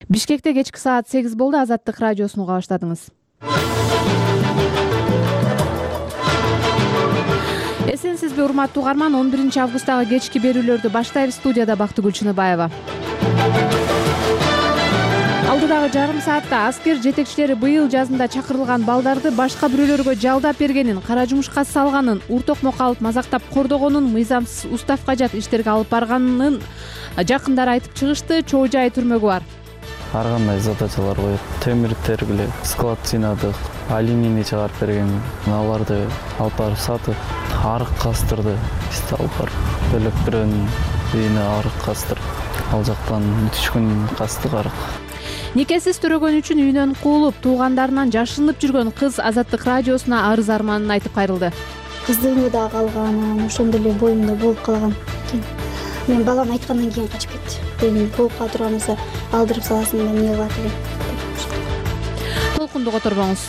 Бишкекте кечки саат 8 болду. Азаттык радиосун уга баштадыңыз. Эсенсизби урматтуу угарман, 11 августтагы кечки берүүлөрдү баштайбыз. Студияда Бактыгүл Чыныбаева. Алдыдагы жарым саатта аскер жетекчилери быйыл жазында чакырылган балдарды башка бирөөлөргө жалдап бергенин, кара жумушка салганын, уртокмок алып мазактап кордогонун, мыйзамсыз уставка жат иштерге алып барганын жакындары айтып чыгышты. Чоо жай түрмөгү бар. Ар кандай задачалар коюп, темир тергиле, склад жыйнадык, алюминий чыгарып берген, аларды алып барып сатып, арык кастырды, бизди алып барып, бөлөп бирөөнүн үйүнө арык кастырып, ал жактан 3 күн кастык арык. Никесиз төрөгөн үчүн үйүнөн куулуп, туугандарынан жашынып жүргөн кыз Азаттык радиосуна арыз арманын айтып кайрылды. Кыздыгы да калган, ошондой эле боюмда болуп калган. Мен балам айткандан кийин качып кетти. Эми болуп кала турган болсо алдырып саласың да эмне кылат элем. Толкунду которбоңуз.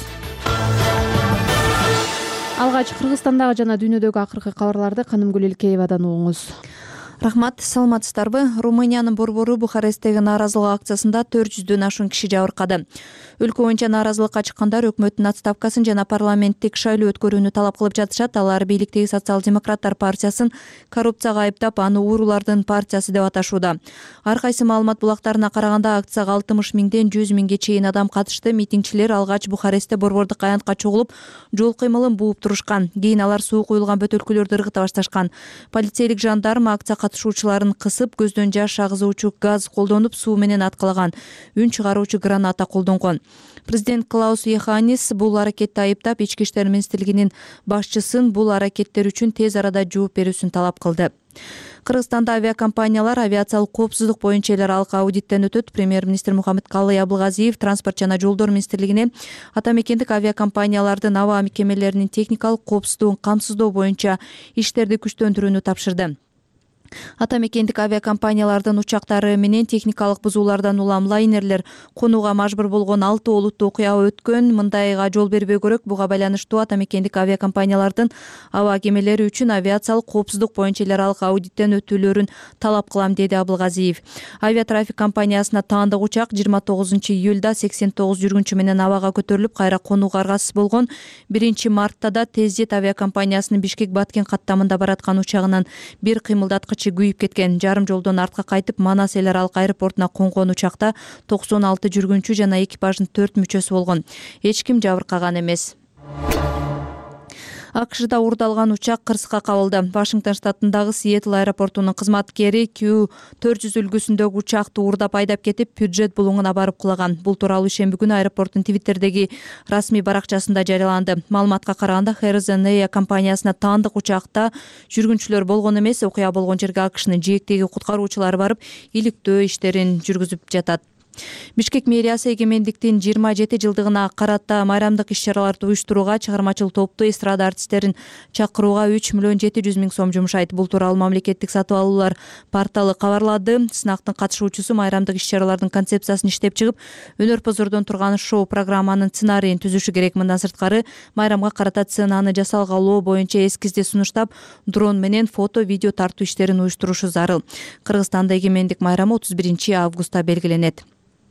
Алгач Кыргызстандагы жана дүйнөдөгү акыркы кабарларды Канымгүл Элкеевадан угуңуз. Рахмат, саламатсыздарбы? Румыниянын борбору Бухаресттеги нааразылык акциясында 400дөн ашуун киши жабыркады. Өлкө боюнча нааразылыкка чыккандар өкмөттүн отставкасын жана парламенттик шайлоо өткөрүүнү талап кылып жатышат. Алар бийликтеги социал-демократтар партиясын коррупцияга айыптап, аны уурулардын партиясы деп аташууда. Ар кайсы маалымат булактарына караганда акцияга 60 миңден 100 миңге чейин адам катышты. Митингчилер алгач Бухарестте борбордук аянтка чогулуп, жол кыймылын бууп турушкан. Кийин алар суу куюлган бөтөлкөлөрдү ыргыта башташкан. Полицейлик жандарм акция катышуучуларын кысып, көздөн жаш агызуучу газ колдонуп, суу менен аткалаган. Үн чыгаруучу граната колдонгон. Президент Клаус Йоханнис бул аракетти айыптап, Ички иштер министрлигинин башчысын бул аракеттер үчүн тез арада жооп берүүсүн талап кылды. Кыргызстанда авиакомпаниялар авиациялык коопсуздук боюнча эл аралык аудиттен өтөт. Премьер-министр Мухаммедкалый Абылгазиев Транспорт жана жолдор министрлигине ата мекендик авиакомпаниялардын аба мекемелеринин техникалык коопсуздугун камсыздоо боюнча иштерди күчтөндүрүүнү тапшырды. Ата мекендик авиакомпаниялардын учактары менен техникалык бузуулардан улам лайнерлер конууга мажбур болгон 6 олуттуу окуя өткөн. Мындайга жол бербөө керек. Буга байланыштуу ата мекендик авиакомпаниялардын аба кемелери үчүн авиациялык коопсуздук боюнча эл аралык аудиттен өтүүлөрүн талап кылам, деди Абылгазиев. Авиатрафик компаниясына таандык учак 29-июлда 89 жүргүнчү менен абага көтөрүлүп, кайра конууга аргасыз болгон. 1-мартта да Тез-жет авиакомпаниясынын Бишкек-Баткен каттамында бараткан учагынан бир кыймылдаткыч күйүп кеткен. Жарым жолдон артка кайтып, Манас эл аралык аэропортуна конгон учакта 96 жүргүнчү жана экипаждын 4 мүчөсү болгон. Эч ким жабыркаган эмес. АКШда уурдалган учак кырсыкка кабылды. Вашингтон штатындагы Сиэтл аэропортунун кызматкери Q400 үлгүсүндөгү учакты уурдап айдап кетип, бюджет булуңуна барып кулаган. Бул тууралуу шемби күнү аэропорттун Твиттердеги расмий баракчасында жарыяланды. Маалыматка караганда, Harrison Air компаниясына таандык учакта жүргүнчүлөр болгон эмес. Окуя болгон жерге АКШнын жээктеги куткаруучулары барып, иликтөө иштерин жүргүзүп жатат. Бишкек мэриясы эгемендиктин 27 жылдыгына карата майрамдык иш-чараларды уюштурууга чыгармачыл топту эстрада артисттерин чакырууга 3 миллион 700 миң сом жумшайт. Бул тууралуу мамлекеттик сатып алуулар порталы кабарлады. Сынактын катышуучусу майрамдык иш-чаралардын концепциясын иштеп чыгып, өнөр-позордон турган шоу программанын сценарийин түзүшү керек. Мындан сырткары, майрамга карата сценаны жасалгалоо боюнча эскизди сунуштап, дрон менен фото, видео тартуу иштерин уюштурушу зарыл. Кыргызстанда эгемендик майрамы 31 августта белгиленет.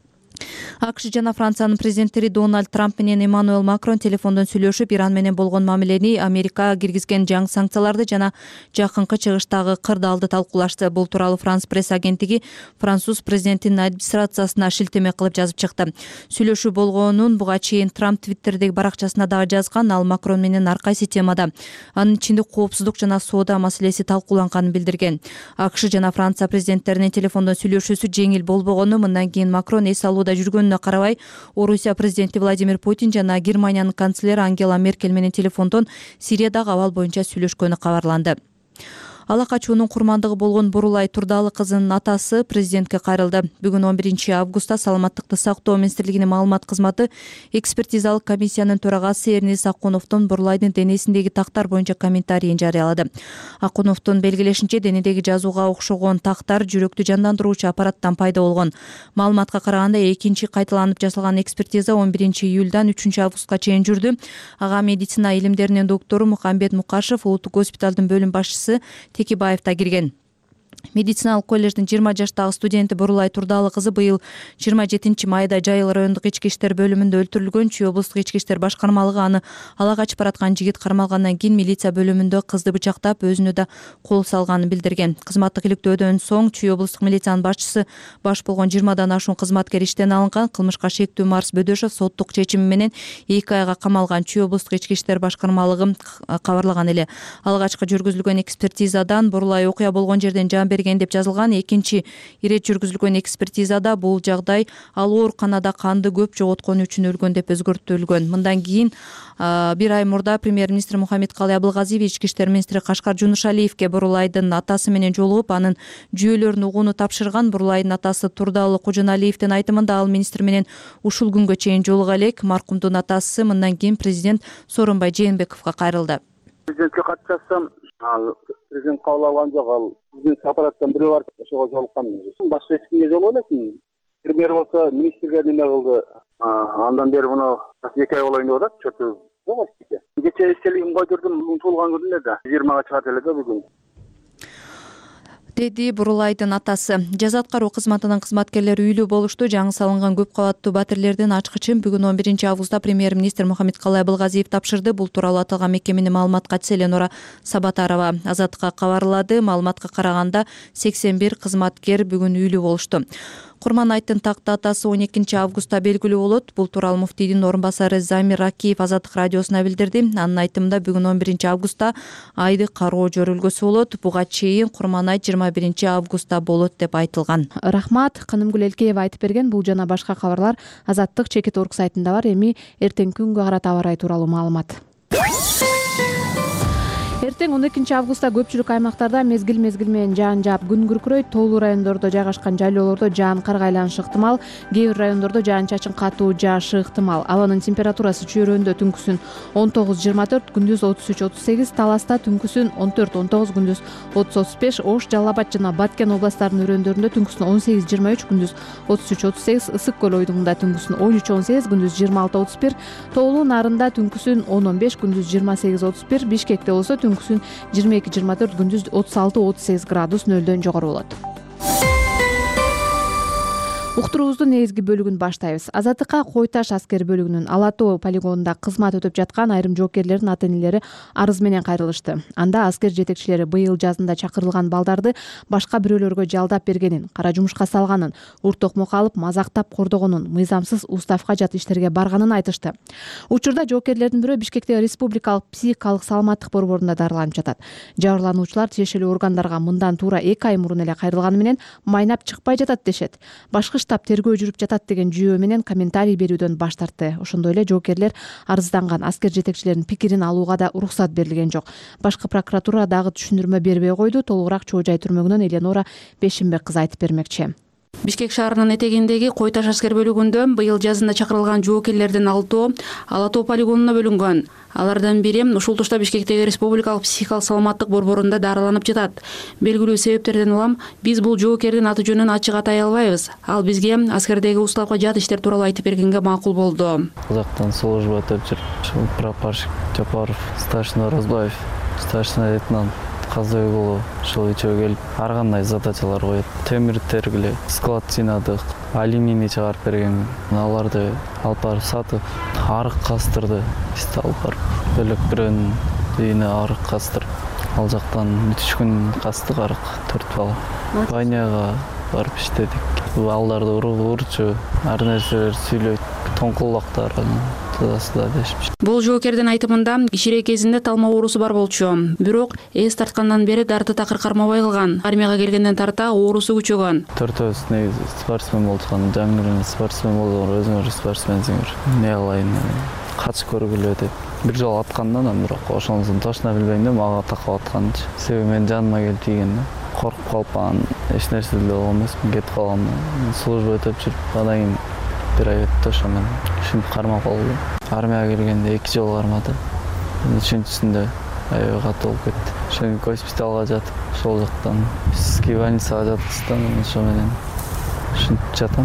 АКШ жана Франциянын президенттери Дональд Трамп менен Эммануэл Макрон телефондон сүйлөшүп, Иран менен болгон мамилени, Америка киргизген жаңы санкцияларды жана жакынкы чыгыштагы кырдаалды талкуулашты. Бул тууралуу Франс пресс агенттиги француз президентинин администрациясына шилтеме кылып жазып чыкты. Сүйлөшүү болгонун буга чейин Трамп Твиттердеги баракчасына дагы жазган. Ал Макрон менен ар кайсы темада, анын ичинде коопсуздук жана соода маселеси талкууланганын билдирген. АКШ жана Франция президенттеринин телефондон сүйлөшүүсү жеңил болбогону, мындан кийин Макрон эс алууда жүргөнүнө карабай, Орусия президенти Владимир Путин жана Германиянын канцлери Ангела Меркель менен телефондон Сириядагы абал боюнча сүйлөшкөнү кабарланды. Ала качуунун курмандыгы болгон Бурулай Турдалы кызынын атасы президентке кайрылды. Бүгүн 11 августта Саламаттыкты сактоо министрлигинин маалымат кызматы экспертизалык комиссиянын төрагасы Эрнис Акуновдун Бурулайдын денесиндеги тактар боюнча комментарийин жарыялады. Акуновдун белгилешинче, денедеги жазууга окшогон тактар жүрөктү жандандыруучу аппараттан пайда болгон. Маалыматка караганда, экинчи кайталанып жасалган экспертиза 11 июлдан 3 августка чейин жүрдү. Ага медицина илимдеринин доктору Мухамбет Мукашев, улуттук госпиталдын бөлүм башчысы Текибаев да кирген. Медициналык коллеждин 20 жаштагы студенти Бурулай Турдалы кызы быйыл 27 майда Жайыл райондук ички иштер бөлүмүндө өлтүрүлгөн. Чүй облустук ички иштер башкармалыгы аны ала качып бараткан жигит кармалгандан кийин милиция бөлүмүндө кызды бычактап, өзүнө да кол салганын билдирген. Кызматтык иликтөөдөн соң Чүй облустук милициянын башчысы баш болгон 20дан ашуун кызматкер иштен алынган. Кылмышка шектүү Марс Бөдөшов соттук чечими менен 2 айга камалган. Чүй облустук ички иштер башкармалыгы кабарлаган эле. Алгачкы жүргүзүлгөн экспертизадан Бурулай окуя болгон жерден жан берген деп жазылган. Экинчи ирет жүргүзүлгөн экспертизада бул жагдай ал ооруканада канды көп жоготкону үчүн өлгөн деп өзгөртүлгөн. Мындан кийин 1 ай мурда премьер-министр Мухаммедкалый Абылгазиев ички иштер министри Кашкар Жунушалиевке Бурулайдын атасы менен жолугуп, анын жүйөлөрүн угууну тапшырган. Бурулайдын атасы Турдалы Кожоналиевдин айтымында ал министр менен ушул күнгө чейин жолуга элек. Маркумдун атасы мындан кийин президент Сооронбай Жээнбековго кайрылды. Президентке кат жазсам, президент кабыл алган жок. Ал президент аппараттан бирөө барып ошого жолуккан. Башка эч кимге жолугу элек. Премьер болсо министрге неме кылды. Андан бери муну 2 ай болоюн деп атат. Чөтү жок эчке. Кече эстелигин койдурдум. Бүгүн туулган күнү эле да. 20га чыгат эле да бүгүн. Деди Бурулайдын атасы. Жаза аткаруу кызматынын кызматкерлери үйлүү болушту. Жаңы салынган көп кабаттуу батирлердин ачкычын бүгүн 11 августта премьер-министр Мухаммедкалый Абылгазиев тапшырды. Бул тууралуу аталган мекеменин маалымат катчысы Эленора Сабатарова Азаттыкка кабарлады. Маалыматка караганда 81 кызматкер бүгүн үйлүү болушту. Курманайттын такты атасы 12 августта белгилүү болот. Бул тууралуу муфтийдин орун басары Замир Ракиев Азаттык радиосуна билдирди. Анын айтымында бүгүн 11 августта айды кароо жөрүлгөсү болот. Буга чейин Курманайт 21 августта болот деп айтылган. Рахмат. Канымгүл Элкеева айтып берген. Бул жана башка кабарлар Азаттык чекит орг сайтында бар. Эми эртең күнгө карата аба ырайы тууралуу маалымат. Эртең 12 августта көпчүлүк аймактарда мезгил менен жаан жаап күн күркүрөйт. Тоолуу райондордо жайгашкан жайлоолордо жаан кар айланышы ыктымал. Кээ бир райондордо жаан-чачын катуу жаашы ыктымал. Абанын температурасы чүйөрөндө түнкүсүн 19-24, күндүз 33-38, Таласта түнкүсүн 14-19, күндүз 30-35, Ош, Жалал Абад жана Баткен областарынын өрөөндөрүндө түнкүсүн 18-23, күндүз 33-38, Ысык көл ойдугунда түнкүсүн 13-18, күндүз 26-31, Тоолуу Нарында түнкүсүн 10-15, күндүз 28-31, Бишкекте болсо түнкүсүн 22-24, күндүз 36-38 градус нөлдөн жогору болот. Уктуруубуздун негизги бөлүгүн баштайбыз. Азаттыкка Кой Таш аскер бөлүгүнүн Ала Тоо полигонунда кызмат өтүп жаткан айрым жоокерлердин ата-энелери арыз менен кайрылышты. Анда аскер жетекчилери быйыл жазында чакырылган балдарды башка бирөөлөргө жалдап бергенин, кара жумушка салганын, урт-токмок алып мазактап кордогонун, мыйзамсыз уставка жат иштерге барганын айтышты. Учурда жоокерлердин бирөө Бишкектеги Республикалык психикалык саламаттык борборунда дарыланып жатат. Жабырлануучулар тиешелүү органдарга мындан туура 2 ай мурун эле кайрылганы менен майнап чыкпай жатат дешет. Башкы штаб тергөө жүрүп жатат деген жүйөө менен комментарий берүүдөн баш тартты. Ошондой эле жоокерлер арызданган аскер жетекчилеринин пикирин алууга да уруксат берилген жок. Башкы прокуратура дагы түшүндүрмө бербей койду. Толугураак Чоо Жай түрмөгүнөн Эленора Бешимбек кызы айтып бермекчи. Бишкек шаарынын этегиндеги Кой Таш аскер бөлүгүндө быйыл жазында чакырылган жоокерлердин 6-оо Ала Тоо полигонуна бөлүнгөн. Алардан бири ушул тушта Бишкектеги Республикалык психикалык саламаттык борборунда дарыланып жатат. Белгилүү себептерден улам биз бул жоокердин аты жөнүн ачык атай албайбыз. Ал бизге аскердеги уставка жат иштер тууралуу айтып бергенге макул болду. Казактан служба өтүп жүрүп, прапорщик Жапаров, старшина Розбаев, старшина лейтенант Казоюгулов ушул үчөө келип ар кандай задачалар коет. Темир тергиле, склад жыйнадык, алюминий чыгарып берген. Аларды алып барып сатып, арык кастырды. Бизди алып барып, бөлөк бирөөнүн үйүнө арык кастырып, ал жактан 3 күн кастык арык 4 бала. Баняга барып иштедик. Балдарды урчу, ар нерселер сүйлөйт, тоңкулактар да дешпиш. Бул жоокердин айтымында кичирээк кезинде талма оорусу бар болчу. Бирок эс тарткандан бери дарты такыр кармабай калган. Армияга келгенден тарта оорусу күчөгөн. Төртөөбүз негизи спортсмен болчукан, жаңырын спортсмен болгон, өзүңөр спортсменсиңер. Не кылайын, качып көргүлө деп. Бир жолу аткандан, бирок ошонусун точно билбейм да, мага такап атканчы. Себеби мен жаныма келип тийген да. Коркуп калып анан эч нерсе деле болгон эмесмин, кетип калгам. Служба өтүп жүрүп, андан кийин 1 ай өттү, ошо менен ушинтип кармап калды. Армияга келгенде 2 жолу кармады. 3-сүндө аябай катуу болуп кетти. Ошон госпиталга жатып, ошол жактан психический больницага жаткызды, ошо менен ушинтип жатам.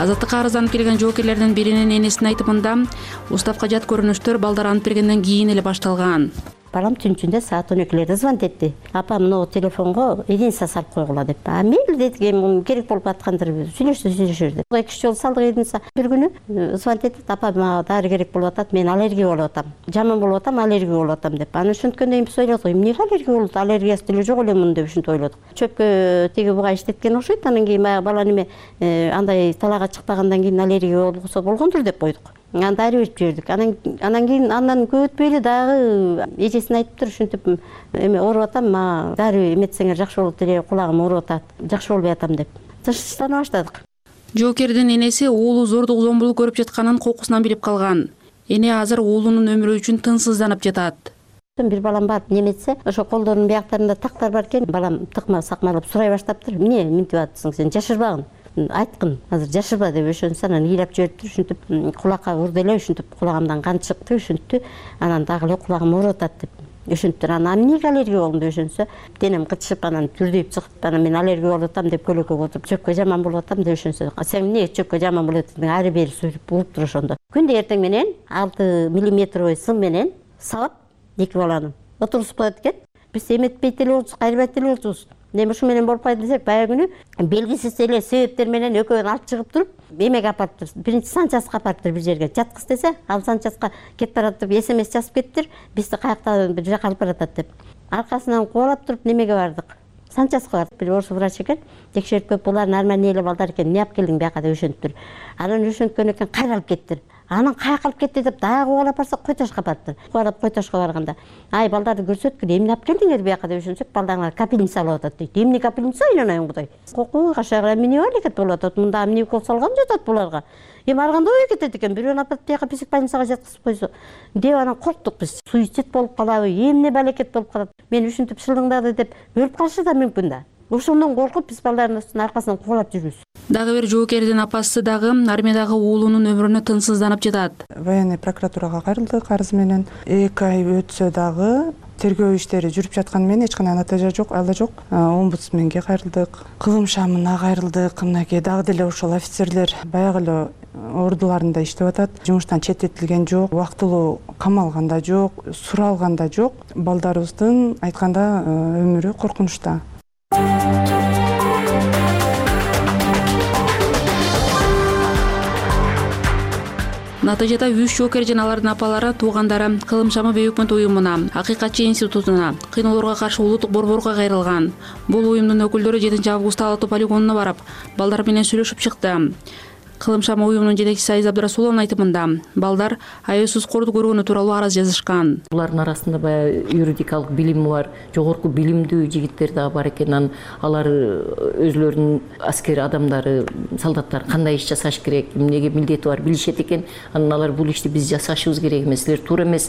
Азаттыкка арызданып келген жоокерлердин биринин энесинин айтымында уставка жат көрүнүштөр балдар анып бергенден кийин эле башталган. Балам түн ичинде саат 12-лерде звонить этти. Апа, мына телефонго единица салып койгула деп. Мейли дедик, эми керек болуп аткандыр, сүйлөшүр деп. 2 жолу салдык единица. Бир күнү звонить этти, апа, мага дары керек болуп атат, мен аллергия болуп атам. Жаман болуп атам, аллергия болуп атам деп. Аны ушинткөндөн биз ойлодук, эмне аллергия болот? Аллергиясы деле жок эле мунун деп ушинтип ойлодук. Чөпкө теги буга иштеткен окшойт, анан кийин баягы бала неме андай талаага чыкпагандан кийин аллергия болсо болгондур деп койдук. Дары берип жибердик. Анан кийин андан көп өтпөй эле дагы эжесине айтыптыр, ушинтип эме ооруп атам, мага дары эметсеңер жакшы болот эле, кулагым ооруп атат, жакшы болбой атам деп. Тынчтана баштадык. Жоокердин энеси уулу зордук зомбулук көрүп жатканын кокусунан билип калган. Эне азыр уулунун өмүрү үчүн тынчсызданып жатат. Бир балам бар, неметсе, ошо колдорунун бияктарында тактар бар экен. Балам тыкма сакмалып сурай баштаптыр. Эмне минтип атсың сен, жашырбагын. Айткын, азыр жашырба деп ошонсу анан ыйлап жибериптир, ушинтип кулакка урду эле, ушинтип кулагымдан кан чыкты, ушинтти, анан дагы эле кулагым ооруп атат деп. Ушинтиптир, анан эмнеге аллергия болдум деп ошонсу, денем кытышып, анан түрдөйүп чыгып, анан мен аллергия болуп атам деп көлөккөгө отуруп, чөпкө жаман болуп атам деп ошонсу. Сен эмне чөпкө жаман болуп атасың, ары бери сүрүп уруптур ошондо. Күндө эртең менен 6 мм сым менен сабап 2 баланы отургузуп коет экен. Биз эметпейт эле болчук, кайрыбайт эле болчубуз. Эми ушу менен болуп кайт десек, баягы күнү белгисиз эле себептер менен экөөнү алып чыгып туруп, эмеге апарыптыр. Биринчи санчаска апарыптыр бир жерге. Жаткыз десе, ал санчаска кетип баратып, СМС жазып кетиптир. Бизди каякта бир жака алып баратат деп. Аркасынан кубалап туруп немеге бардык. Санчаска бардык. Бир орус врач экен. Текшерип көп, булар нормальный эле балдар экен. Эмне алып келдиң бияка деп ошентиптир. Анан ошенткөн экен, кайра алып кеттир. Анан каяка алып кетти деп дагы кубалап барсак, Кой Ташка апарыптыр. Кубалап Кой Ташка барганда, ай балдарды көрсөткү, эмне алып келдиңер бияка деп ошентсек, балдарыңар капельница алып атат дейт. Эмне капельница айланайын Кудай. Коку кашагыра эмне аракет болуп атат, мында эмне укол салган жатат буларга. Эми арганда ой кетет экен, бирөөнү апарып бияка псих больницага жаткызып койсо деп анан корктук биз. Суицид болуп калабы, эмне балекет болуп калат. Мен ушинтип шылыңдады деп өлүп калышы да мүмкүн да. Ошондон коркуп биз балдардын аркасынан кубалап жүрүбүз. Дагы бир жоокердин апасы дагы армиядагы уулунун өмүрүнө тынчсызданып жатат. Военный прокуратурага кайрылдык арыз менен. 2 ай өтсө дагы тергөө иштери жүрүп жатканы менен эч кандай натыйжа жок, ала жок. Омбудсменге кайрылдык, кылым шамына кайрылдык. Мынакей дагы деле ошол офицерлер баягы эле ордуларында иштеп атат. Жумуштан четтетилген жок, убактылуу камалган да жок, суралган да жок. Балдарыбыздын айтканда өмүрү коркунучта. Натыйжада 3 жоокер жана алардын апалары, туугандары Кылым шамы Бейөкмөт уюмуна, Акыйкатчы институтуна, кыйноолорго каршы улуттук борборго кайрылган. Бул уюмдун өкүлдөрү 7 августта Ала Тоо полигонуна барып, балдар менен сүйлөшүп чыкты. Кылым шамы уюмунун жетекчиси Айза Абдрасуловдун айтымында, балдар аеусуз корду көргөнү тууралуу арыз жазышкан. Булардын арасында баягы юридикалык билими бар, жогорку билимдүү жигиттер дагы бар экен. Алар өзлөрүнүн аскер адамдары, солдаттар кандай иш жасаш керек, эмнеге милдети бар билишет экен. Анан алар бул ишти биз жасашыбыз керек эмес, силер туура эмес,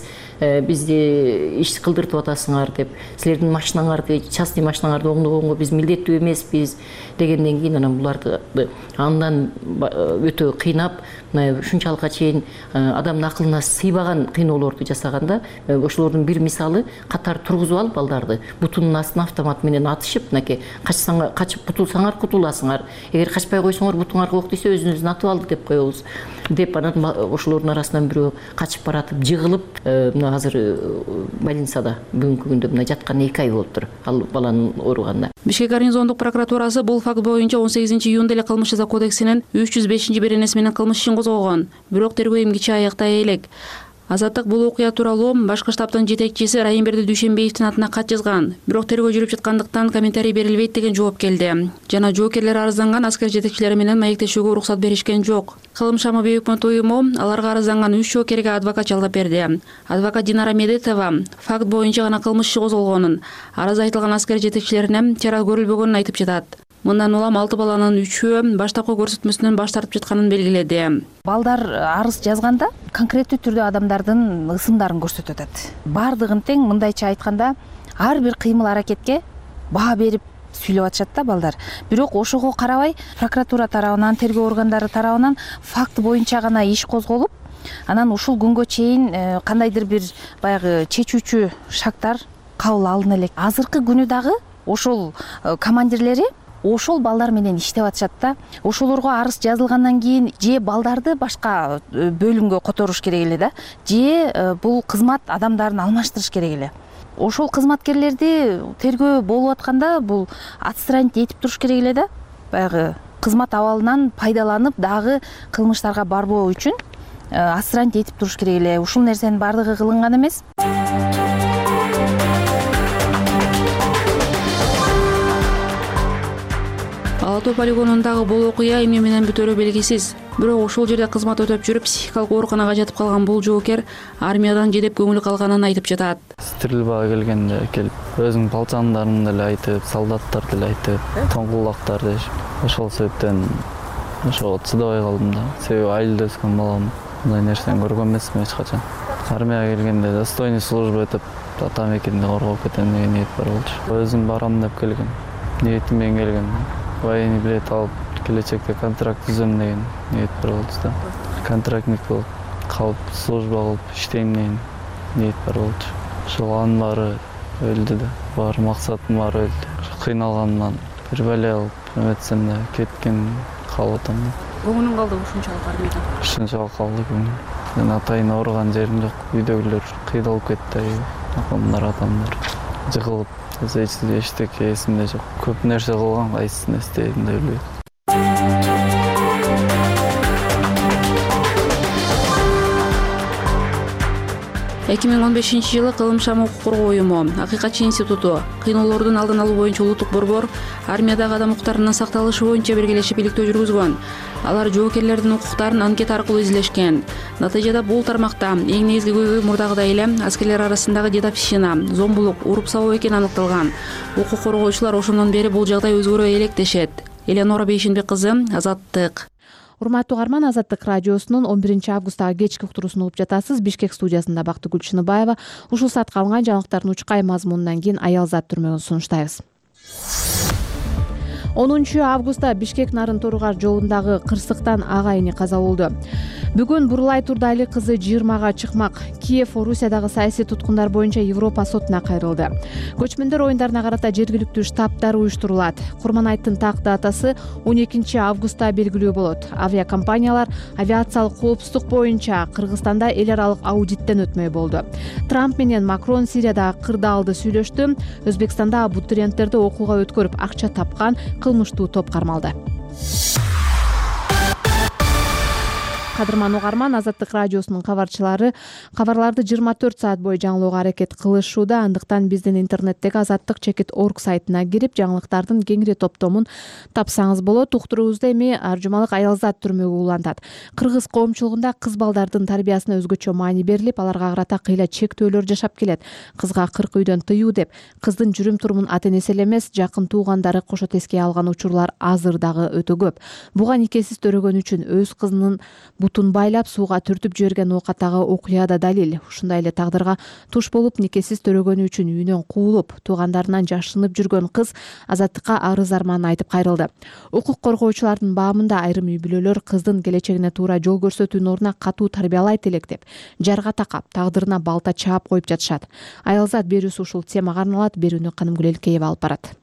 бизди иш кылдыртып атасыңар деп, силердин машинаңарды, частный машинаңарды оңдогонго биз милдеттүү эмеспиз дегенден кийин анан буларды андан өтө кыйнап, ушунчалыкка чейин адамдын акылына сыйбаган кыйноолорду жасаганда, ошолордун бир мисалы катар тургузуп алып балдарды бутунун астына автомат менен атышып, мынакей качып кутулсаңар кутуласыңар, эгер качпай койсоңор бутуңарга ок тийсе өзүнүздүн атып алды деп коебуз деп, анан ошолордун арасынан бирөө качып баратып жыгылып, мына азыр больницада бүгүнкү күндө мына жаткан 2 ай болуптур, ал баланын ооруганына. Бишкек гарнизондук прокуратурасы бул факт боюнча 18 июнда эле Кылмыш жаза кодексинин 305-беренеси менен кылмыш ишин козгогон. Бирок тергөө эмгиче аяктай элек. Азаттык бул окуя тууралуу башкы штабтын жетекчиси Райымберди Дүйшөнбеевдин атына кат жазган. Бирок тергөө жүрүп жаткандыктан комментарий берилбейт деген жооп келди. Жана жоокерлер арызданган аскер жетекчилери менен маектешүүгө уруксат беришкен жок. Кылым шамы Бейөкмөт уюму аларга арызданган 3 жоокерге адвокат жалдап берди. Адвокат Динара Медетова факт боюнча гана кылмыш иши козголгонун, арыз айтылган аскер жетекчилерине чара көрүлбөгөнүн айтып жатат. Мындан улам 6 баланын 3-өө баштапкы көрсөтмөсүнөн баш тартып жатканын белгиледи. Балдар арыз жазганда конкреттүү түрдө адамдардын ысымдарын көрсөтүп атат. Бардыгын тең, мындайча айтканда, ар бир кыймыл аракетке баа берип сүйлөп атышат да балдар. Бирок ошого карабай прокуратура тарабынан, тергөө органдары тарабынан факт боюнча гана иш козголуп, анан ушул күнгө чейин кандайдыр бир баягы чечүүчү шарттар кабыл алына элек. Азыркы күнү дагы ошол командирлери ошол балдар менен иштеп атышат да. Ошолорго арыз жазылгандан кийин же балдарды башка бөлүмгө которуш керек эле да, же бул кызмат адамдарын алмаштырыш керек эле. Ошол кызматкерлерди тергөө болуп атканда бул отстранить этип туруш керек эле да. Баягы кызмат абалынан пайдаланып дагы кылмыштарга барбоо үчүн отстранить этип туруш керек эле. Ушул нерсенин баардыгы кылынган эмес. Ала Тоо полигонундагы бул окуя эмне менен бүтөрү белгисиз. Бирок ошол жерде кызмат өтөп жүрүп психикалык ооруканага жатып калган бул жоокер армиядан жедеп көңүлү калганын айтып жатат. Стрельбага келгенде келип өзүнүн балчандарын деле айтып, солдаттар деле айтып, тоңгулактар дешип, ошол себептен ошого чыдабай калдым да. Себеби айылда өскөн балам, мындай нерсени көргөн эмесмин эч качан. Армияга келгенде достойный служба өтүп, ата мекенди коргоп кетем деген ниет бар болчу. Өзүм барам деп келгем. Ниетим менен келгем. Военный билет алып, келечекте контракт түзөм деген ниет бар болчу да. Контрактник болуп, калып служба кылып иштейм деген ниет бар болчу. Ошол анын баары өлдү да. Бар максатым баары өлдү. Кыйналганымдан бир бәле алып эметсем да кеткен калып атам да. Көңүлүң калды ушунчалык армияда? Ушунчалык калды көңүлүм. Мен атайын ооруган жерим жок. Үйдөгүлөр кыйдалып кетти. Апамдар, атамдар жыгылып. Эчтеке эсимде жок. Көп нерсе кылган, кайсысын эстейм деп билбейм. 2015-жылы Кылым Шам укук коргоо уюму, Акыйкатчы институту, кыйноолордун алдын алуу боюнча улуттук борбор армиядагы адам укуктарынын сакталышы боюнча биргелешип иликтөө жүргүзгөн. Алар жоокерлердин укуктарын анкета аркылуу излешкен. Натыйжада бул тармакта эң негизги көйгөй мурдагыдай эле аскерлер арасындагы дедовщина, зомбулук, уруп сабоо экени аныкталган. Укук коргоочулар ошондон бери бул жагдай өзгөрө элек дешет. Элеонора Бейшенбек кызы, Азаттык. Урматтуу угарман, Азаттык радиосунун 11 августтагы кечки уктуруусун угуп жатасыз. Бишкек студиясында Бактыгүл Чыныбаева. Ушул саатка алынган жаңылыктардын учкай мазмунунан кийин Аялзат түрмөгүн сунуштайбыз. 10 августта Бишкек Нарын-Торугар жолундагы кырсыктан агайыны каза болду. Бүгүн Бурулай Турдали кызы 20-га чыкмак. Киев Орусиядагы саясий туткундар боюнча Европа сотуна кайрылды. Көчмөндөр оюндарына карата жергиликтүү штабтар уюштурулат. Курманайттын так датасы 12 августта белгилүү болот. Авиакомпаниялар авиациялык коопсуздук боюнча Кыргызстанда эл аралык аудиттен өтмөй болду. Трамп менен Макрон Сириядагы кырдаалды сүйлөштү. Өзбекстанда абитуриенттерди окууга өткөрүп акча тапкан кылмыштуу топ кармалды. Кадырман угарман, Азаттык радиосунун кабарчылары кабарларды 24 саат бою жаңылоого аракет кылышууда. Андыктан биздин интернеттеги azattik.org сайтына кирип жаңылыктардын кеңири топтомун тапсаңыз болот. Уктуруубузда эми ар жумалык Аялзат түрмөгү улантат. Кыргыз коомчулугунда кыз балдардын тарбиясына өзгөчө маани берилип, аларга карата кыйла чектөөлөр жашап келет. Кызга 40 үйдөн тыюу деп, кыздын жүрүм-турумун ата энеси эле эмес, жакын туугандары кошот эске алган учурлар азыр дагы өтө көп. Буга никесиз төрөгөн үчүн өз кызынын бутун байлап сууга түртүп жиберген оокаттагы окуя да далил. Ушундай эле тагдырга туш болуп, никесиз төрөгөнү үчүн үйүнөн куулуп, туугандарынан жашынып жүргөн кыз Азаттыкка арыз арманын айтып кайрылды. Укук коргоочулардын баамында айрым үй бүлөлөр кыздын келечегине туура жол көрсөтүүнүн ордуна катуу тарбиялайт элек деп, жарга такап, тагдырына балта чаап коюп жатышат. Аялзат берүүсү ушул темага арналат. Берүүнү Канымгүл Элкеева алып барат.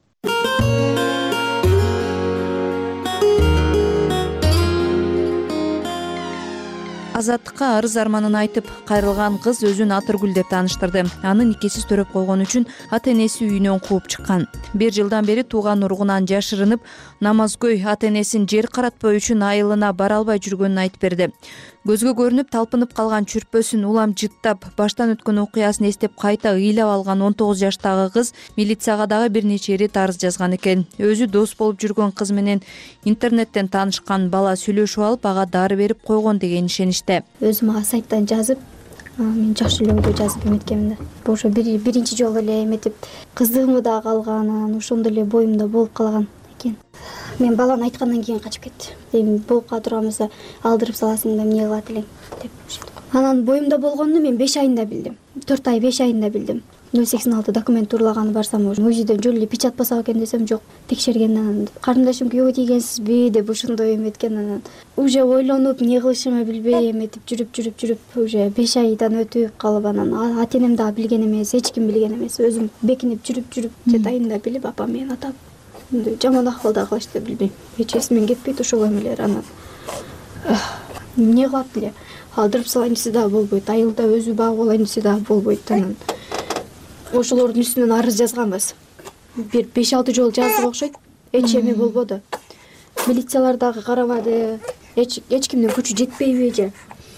Азаттыкка арыз арманын айтып кайрылган кыз өзүн Атыргүл деп тааныштырды. Аны никесиз төрөп койгон үчүн ата энеси үйүнөн кууп чыккан. 1 жылдан бери тууган уругунан жашырынып, намазгөй ата энесин жер каратпоо үчүн айылына бара албай жүргөнүн айтып берди. Көзгө көрүнүп талпынып калган чүрпөсүн улам жыттап, баштан өткөн окуясын эстеп кайта ыйлап алган 19 жаштагы кыз милицияга дагы бир нече ирет арыз жазган экен. Өзү дос болуп жүргөн кыз менен интернеттен таанышкан бала сүйлөшүп алып, ага дары берип койгон деген ишениште. Өзүм ага сайттан жазып, мен жакшы эле ойдо жазып эметкенмин да. Ошо биринчи жолу эле эметип, кыздыгымы да калган, ошондой эле боюмда болуп калган экен. Мен баланы айткандан кийин качып кетти. Эми болуп кала турган болсо алдырып саласың да эмне кылат элең деп. Анан боюмда болгонду мен 5 айында билдим. 4 ай 5 айында билдим. 086 документ урлаганы барсам, музейден жөн эле печать басабы экен десем, жок. Текшергенден каарындашым күйөөгө тийгенсизби деп ошондой эметкен. Анан уже ойлонуп, эмне кылышымды билбей эметип жүрүп уже 5 айдан өтүп калып, анан ата энем дагы билген эмес, эч ким билген эмес. Өзүм бекинип жүрүп жетайын да билип, апам менен атам жаман акыбалда калыш деп билбейм, эч эсимен кетпейт ошол эмелер. Анан эмне кылат эле, алдырып салайын десе дагы болбойт, айылда өзү багып алайын десе дагы болбойт. Анан ошолордун үстүнөн арыз жазганбыз. Бир 5-6 жолу жаздык окшойт, эч эме болбоду. Милициялар дагы карабады, эч кимдин күчү жетпейби же.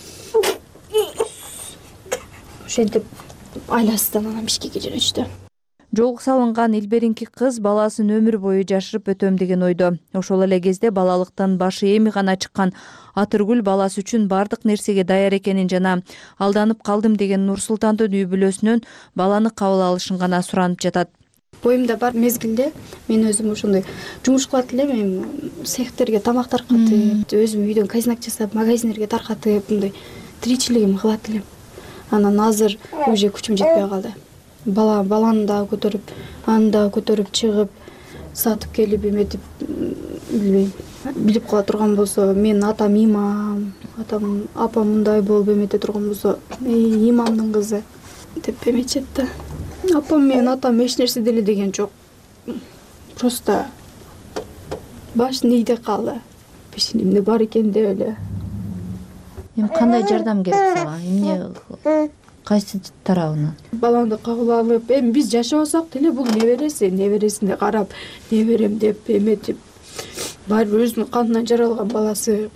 Ошентип айласынан анан Бишкекке жөнөтүштү. Жолго салынган Илберинки кыз баласын өмүр бою жашырып өтөм деген ойдо. Ошол эле кезде балалыктан башы эми гана чыккан Атыргүл баласы үчүн бардык нерсеге даяр экенин жана алданып калдым деген Нурсултандын үй бүлөсүнөн баланы кабыл алышын гана суранып жатат. Боюмда бар мезгилде мен өзүм ошондой жумуш кылат элем, эми цехтерге тамак таркатып, өзүм үйдөн казинак жасап, магазиндерге таркатып, мындай тиричилигимди кылат элем. Анан азыр уже күчүм жетпей калды. Баланы да көтөрүп, аны да көтөрүп чыгып, сатып келип эметип, билбейм. Билип кала турган болсо, мен атам имам, апам мындай болуп эмете турган болсо, имамдын кызы деп эметет да. Апам менен атам эч нерсе деле деген жок. Просто башын ийде калды. Пешенемде бар экен деп эле. Эми кандай жардам керек сага? Эмне кайсы тарабынан? Баланы кабыл алып, эми биз жашабасак деле бул небересине карап, неберем деп эметип, баары өзүнүн канынан жаралган баласы.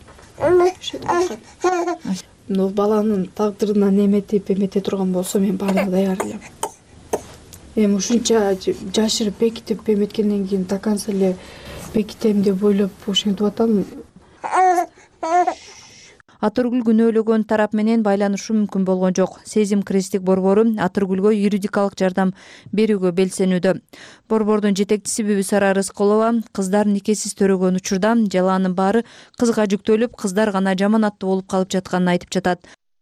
Но баланын тагдырынан эмете турган болсо, мен баарына даяр элем. Эми ушунча жашырып бекитип эметкенден кийин до конца эле бекитем деп ойлоп ошентип атам. Атыргүл күнөөлөгөн тарап менен байланышы мүмкүн болгон жок. Сезим Крестик борбору Атыргүлгө юридикалык жардам берүүгө белсенүүдө. Борбордун жетекчиси Бүбүсара Рыскулова кыздар никесиз төрөгөн учурда жалаанын баары кызга жүктөлүп, кыздар гана жаманаттуу болуп калып жатканын айтып жатат.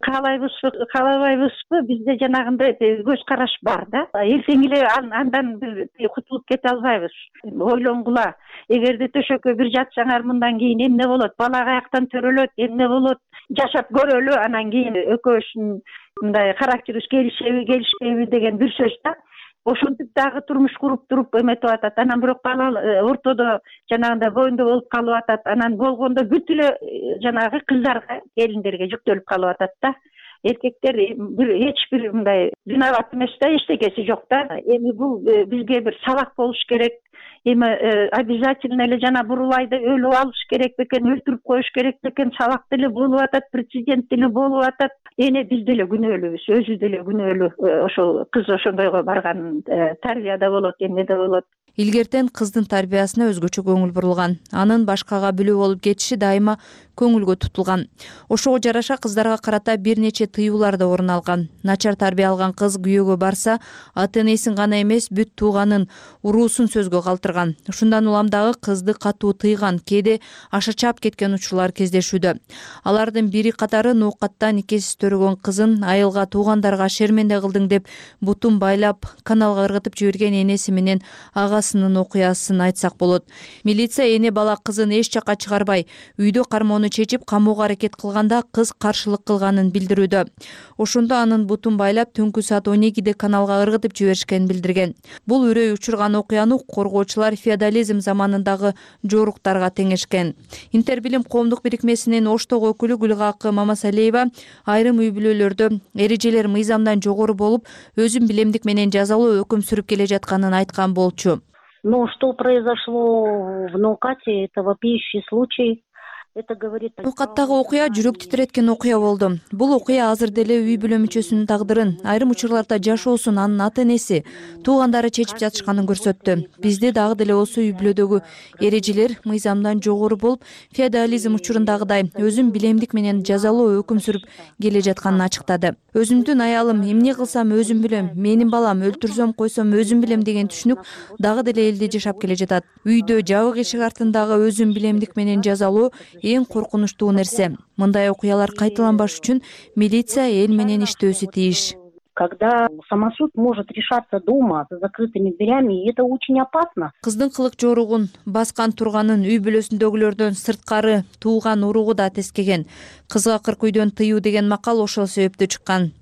Каалайбызбы, бизде жанагындай көз караш бар да. Эртең эле андан кутулуп кете албайбыз. Ойлонгула, эгерде төшөккө бир жатсаңар мындан кийин эмне болот? Бала каяктан төрөлөт, эмне болот? Жашап көрөлү, анан кийин экөөбүздүн мындай характерибиз келишпейби деген бир сөз да. Ошентип дагы турмуш куруп туруп эметип атат. Анан бирок бала ортодо жанагындай боюнда болуп калып атат. Анан болгондо бүт эле жанагы кыздарга, келиндерге жүктөлүп калып атат да. Эркектер эч бир мындай виноват эмес да, эчтекеси жок да. Эми бул бизге бир сабак болуш керек. Эми обязательно эле жана бурулайды өлүп алыш керек бекен, өлтүрүп коюш керек бекен, сабак деле болуп атат, прецедент деле болуп атат. Эне биз деле күнөөлүүбүз, өзү деле күнөөлүү. Ошол кыз ошондойго барган, тарбияда болот, эмнеде болот. Илгертен кыздын тарбиясына өзгөчө көңүл бурулган. Анын башкага бүлө болуп кетиши дайыма көңүлгө тутулган. Ошого жараша кыздарга карата бир нече тыюулар да орун алган. Начар тарбия алган кыз күйөөгө барса, ата-энесин гана эмес, бүт тууганын, уруусун сөзгө калтырган. Ушундан улам дагы кызды катуу тыйган, кээде аша чаап кеткен учурлар кездешүүдө. Алардын бири катары ноокатта никесиз төрөгөн кызын айылга, туугандарга шерменде кылдың деп бутун байлап, каналга ыргытып жиберген энеси менен агасынын окуясын айтсак болот. Милиция эне бала кызын эч жакка чыгарбай, үйдө кармоону чечип камоого аракет кылганда кыз каршылык кылганын билдирүүдө. Ошондо анын бутун байлап түнкү саат 12де каналга ыргытып жиберишкенин билдирген. Бул үрөй учурган окуяны коргоочулар феодализм заманындагы жоруктарга теңешкен. Интербилим коомдук бирикмесинин Оштогу өкүлү Гүлгакы Мамасалиева айрым үй бүлөлөрдө эрежелер мыйзамдан жогору болуп, өзүн билемдик менен жазалуу өкүм сүрүп келе жатканын айткан болчу. Но что произошло в Ноокате, это вопиющий случай. Ноокаттагы окуя жүрөк титиреткен окуя болду. Бул окуя азыр деле үй бүлө мүчөсүнүн тагдырын, айрым учурларда жашоосун анын ата-энеси, туугандары чечип жатышканын көрсөттү. Бизде дагы деле осы үй бүлөдөгү эрежелер мыйзамдан жогору болуп, феодализм учурундагыдай өзүн билемдик менен жазалоо өкүм сүрүп келе жатканын ачыктады. Өзүмдүн аялым эмне кылсам өзүм билем, менин балам өлтүрсөм койсом өзүм билем деген түшүнүк дагы деле элде жашап келе жатат. Үйдө жабык эшик артындагы өзүн билемдик менен жазалоо эң коркунучтуу нерсе. Мындай окуялар кайталанбаш үчүн милиция эл менен иштөөсү тийиш. Когда самосуд может решаться дома за закрытыми дверями, и это очень опасно. Кыздын кылык жоругун баскан турганын үй бүлөсүндөгүлөрдөн сырткары тууган уругу да тескеген. Кызга 40 үйдөн тыюу деген макал ошол себептүү чыккан.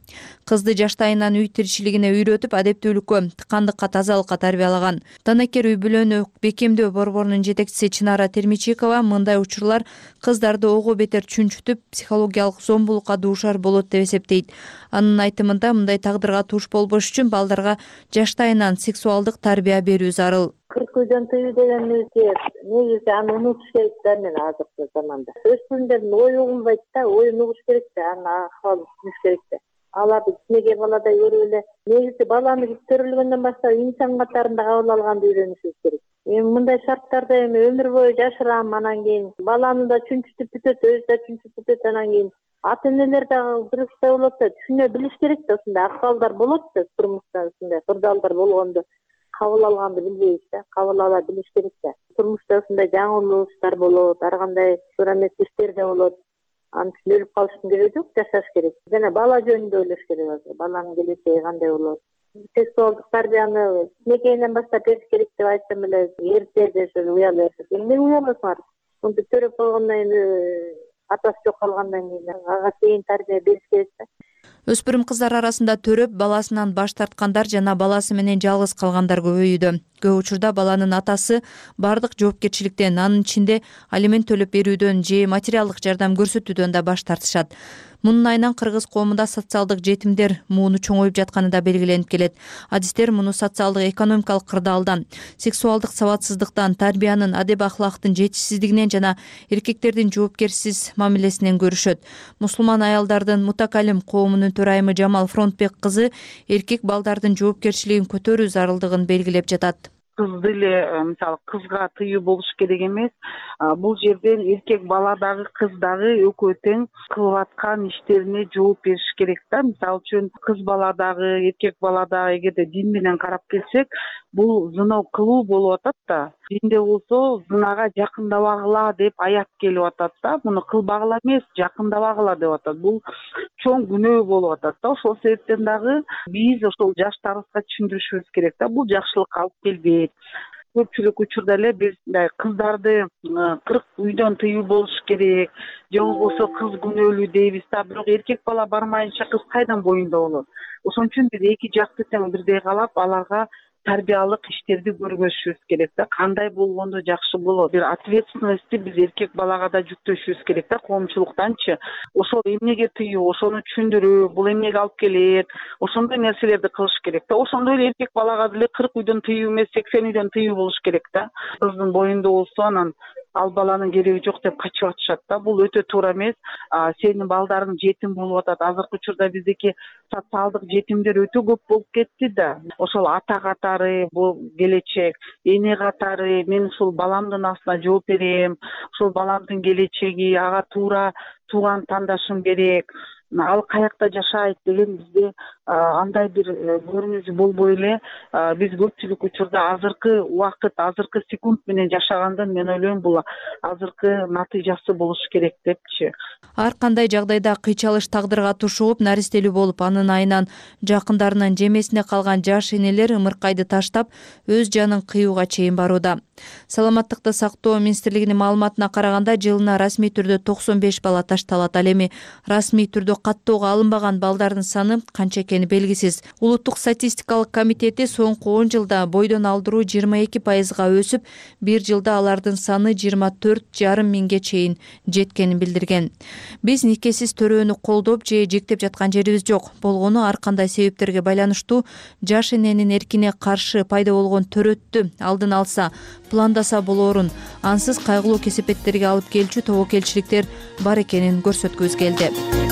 Кызды жаштайынан үй тиричилигине үйрөтүп, адептүүлүккө, тыкандыкка, тазалыкка тарбиялаган. Танакер үй бүлөнү бекемдөө борборунун жетекчиси Чынара Термичикова мындай учурлар кыздарды ого бетер чүнчүтүп, психологиялык зомбулукка дуушар болот деп эсептейт. Анын айтымында, мындай тагдырга туш болбош үчүн балдарга жаштайынан сексуалдык тарбия берүү зарыл. 40 үйдөн тыюу дегенибиз негизи аны унутуш керек да, мен азыркы заманда. Өспүрүмдөрдүн ою угулбайт да, оюн угуш керек да, анын акыбалын түшүнүш керек да. Аларды кичинекей баладай көрүп эле негизи баланы төрөлгөндөн баштап инсан катарында кабыл алганды үйрөнүшүбүз керек. Эми мындай шарттарда эми өмүр бою жашырам, анан кийин баланы да чүнчүтүп бүтөт, өзү да чүнчүтүп бүтөт, анан кийин ата энелер дагы дурустай болот да, түшүнө билиш керек да, ушундай акыбалдар болот да, турмушта ушундай кырдаалдар болгондо кабыл алганды билбейбиз да, кабыл ала билиш керек да. Турмушта ушундай жаңылыштар болот, ар кандай туура эмес иштер да болот. Аны үчүн өлүп калыштын кереги жок, жашаш керек. Жана бала жөнүндө ойлош керек азыр. Баланын келечеги кандай болот? Сексуалдык тарбияны кичинекейинен баштап бериш керек деп айтсам эле, эрте жашап уялышат. Эмне уяласыңар? Мынтип төрөп койгондон кийин атасы жок калгандан кийин ага чейин тарбия бериш керек да. Өспүрүм кыздар арасында төрөп, баласынан баш тарткандар жана баласы менен жалгыз калгандар көбөйүүдө. Көп учурда баланын атасы бардык жоопкерчиликтен, анын ичинде алимент төлөп берүүдөн же материалдык жардам көрсөтүүдөн да баш тартышат. Мунун айынан кыргыз коомунда социалдык жетимдер мууну чоңоюп жатканы да белгиленип келет. Адистер муну социалдык экономикалык кырдаалдан, сексуалдык сабатсыздыктан, тарбиянын адеп ахлактын жетишсиздигинен жана эркектердин жоопкерсиз мамилесинен көрүшөт. Мусулман аялдардын мутакалим коомунун төрайымы Жамал Фронтбек кызы эркек балдардын жоопкерчилигин көтөрүү зарылдыгын белгилеп жатат. Кызды эле мисалы кызга тыюу болуш керек эмес. Бул жерден эркек бала дагы кыз дагы экөө тең кылып аткан иштерине жооп бериш керек да. Мисалы үчүн кыз бала дагы, эркек бала дагы эгерде дин менен карап келсек, бул зына кылуу болуп атат да. Динде болсо зынага жакындабагыла деп аят келип атат да. Муну кылбагыла эмес, жакындабагыла деп атат. Бул чоң күнөө болуп атат да. Ошол себептен дагы биз ошол жаштарыбызга түшүндүрүшүбүз керек да. Бул жакшылыкка алып келбейт. Көпчүлүк учурда эле биз кыздарды 40 үйдөн тыюу болуш керек, же болбосо кыз күнөөлүү дейбиз да, бирок эркек бала бармайынча кыз кайдан боюнда болот? Ошон үчүн биз эки жакты тең бирдей каалап, аларга тарбиялык иштерди көргөзүшүбүз керек да. Кандай болгондо жакшы болот? Бир ответственностьти биз эркек балага да жүктөшүбүз керек да, коомчулуктанчы. Ошол эмнеге тыюу, ошону түшүндүрүү, бул эмнеге алып келет? Ошондой нерселерди кылыш керек да. Ошондой эле эркек балага деле 40 үйдөн тыюу эмес, 80 үйдөн тыюу болуш керек да. Кыздын боюнда болсо анан ал баланын кереги жок деп качып атышат да. Бул өтө туура эмес. Сенин балдарың жетим болуп атат. Азыркы учурда биздики социалдык жетимдер өтө көп болуп кетти да. Ошол ата катары, бул келечек, эне катары, мен ушул баламдын астына жооп берем, ушул баламдын келечеги, ага туура тууган тандашым керек. Ал каякта жашайт деген бизде андай бир көрүнүш болбой эле, биз көпчүлүк учурда азыркы убакыт, азыркы секунд менен жашагандан мен ойлойм бул азыркы натыйжасы болуш керек депчи. Ар кандай жагдайда кыйчалыш тагдырга туш угуп, наристелүү болуп, анын айынан жакындарынын жемесине калган жаш энелер ымыркайды таштап, өз жанын кыюуга чейин барууда. Саламаттыкты сактоо министрлигинин маалыматына караганда, жылына расмий түрдө 95 бала ташталат. Ал эми расмий түрдө каттоого алынбаган балдардын саны канча экени белгисиз. Улуттук статистикалык комитети соңку 10 жылда бойдон алдыруу 22%га өсүп, бир жылда алардын саны 24,5 миңге чейин жеткенин билдирген. Биз никесиз төрөөнү колдоп же жектеп жаткан жерибиз жок. Болгону ар кандай себептерге байланыштуу жаш эненин эркине каршы пайда болгон төрөттү алдын алса, пландаса болоорун, ансыз кайгылуу кесепеттерге алып келчү тобокелчиликтер бар экенин көрсөткүбүз келди.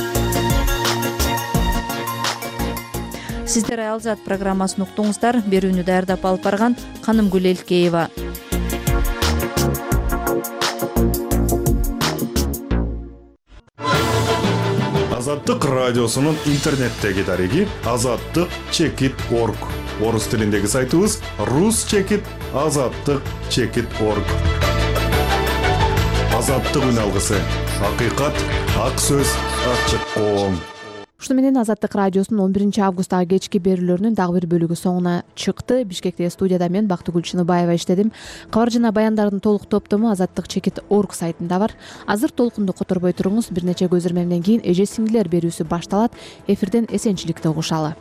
Сиздер Аялзат программасын уктуңуздар. Берүүнү даярдап алып барган Канымгүл Элкеева. Азаттык радиосунун интернеттеги дареги azattik.org. Орус тилиндеги сайтыбыз rus.azattik.org. Азаттык үн алгысы. Акыйкат, ак сөз, ачык коом. Ушуну менен Азаттык радиосунун 11 августтагы кечки берүүлөрүнүн дагы бир бөлүгү соңуна чыкты. Бишкектеги студияда мен Бактыгүл Чыныбаева иштедим. Кабар жана баяндардын толук топтому azattik-org сайтында бар. Азыр толкунду которбой туруңуз. Бир нече көзөрмөмдөн кийин эже сиңдилер берүүсү башталат. Эфирден эсенчиликте угушалы.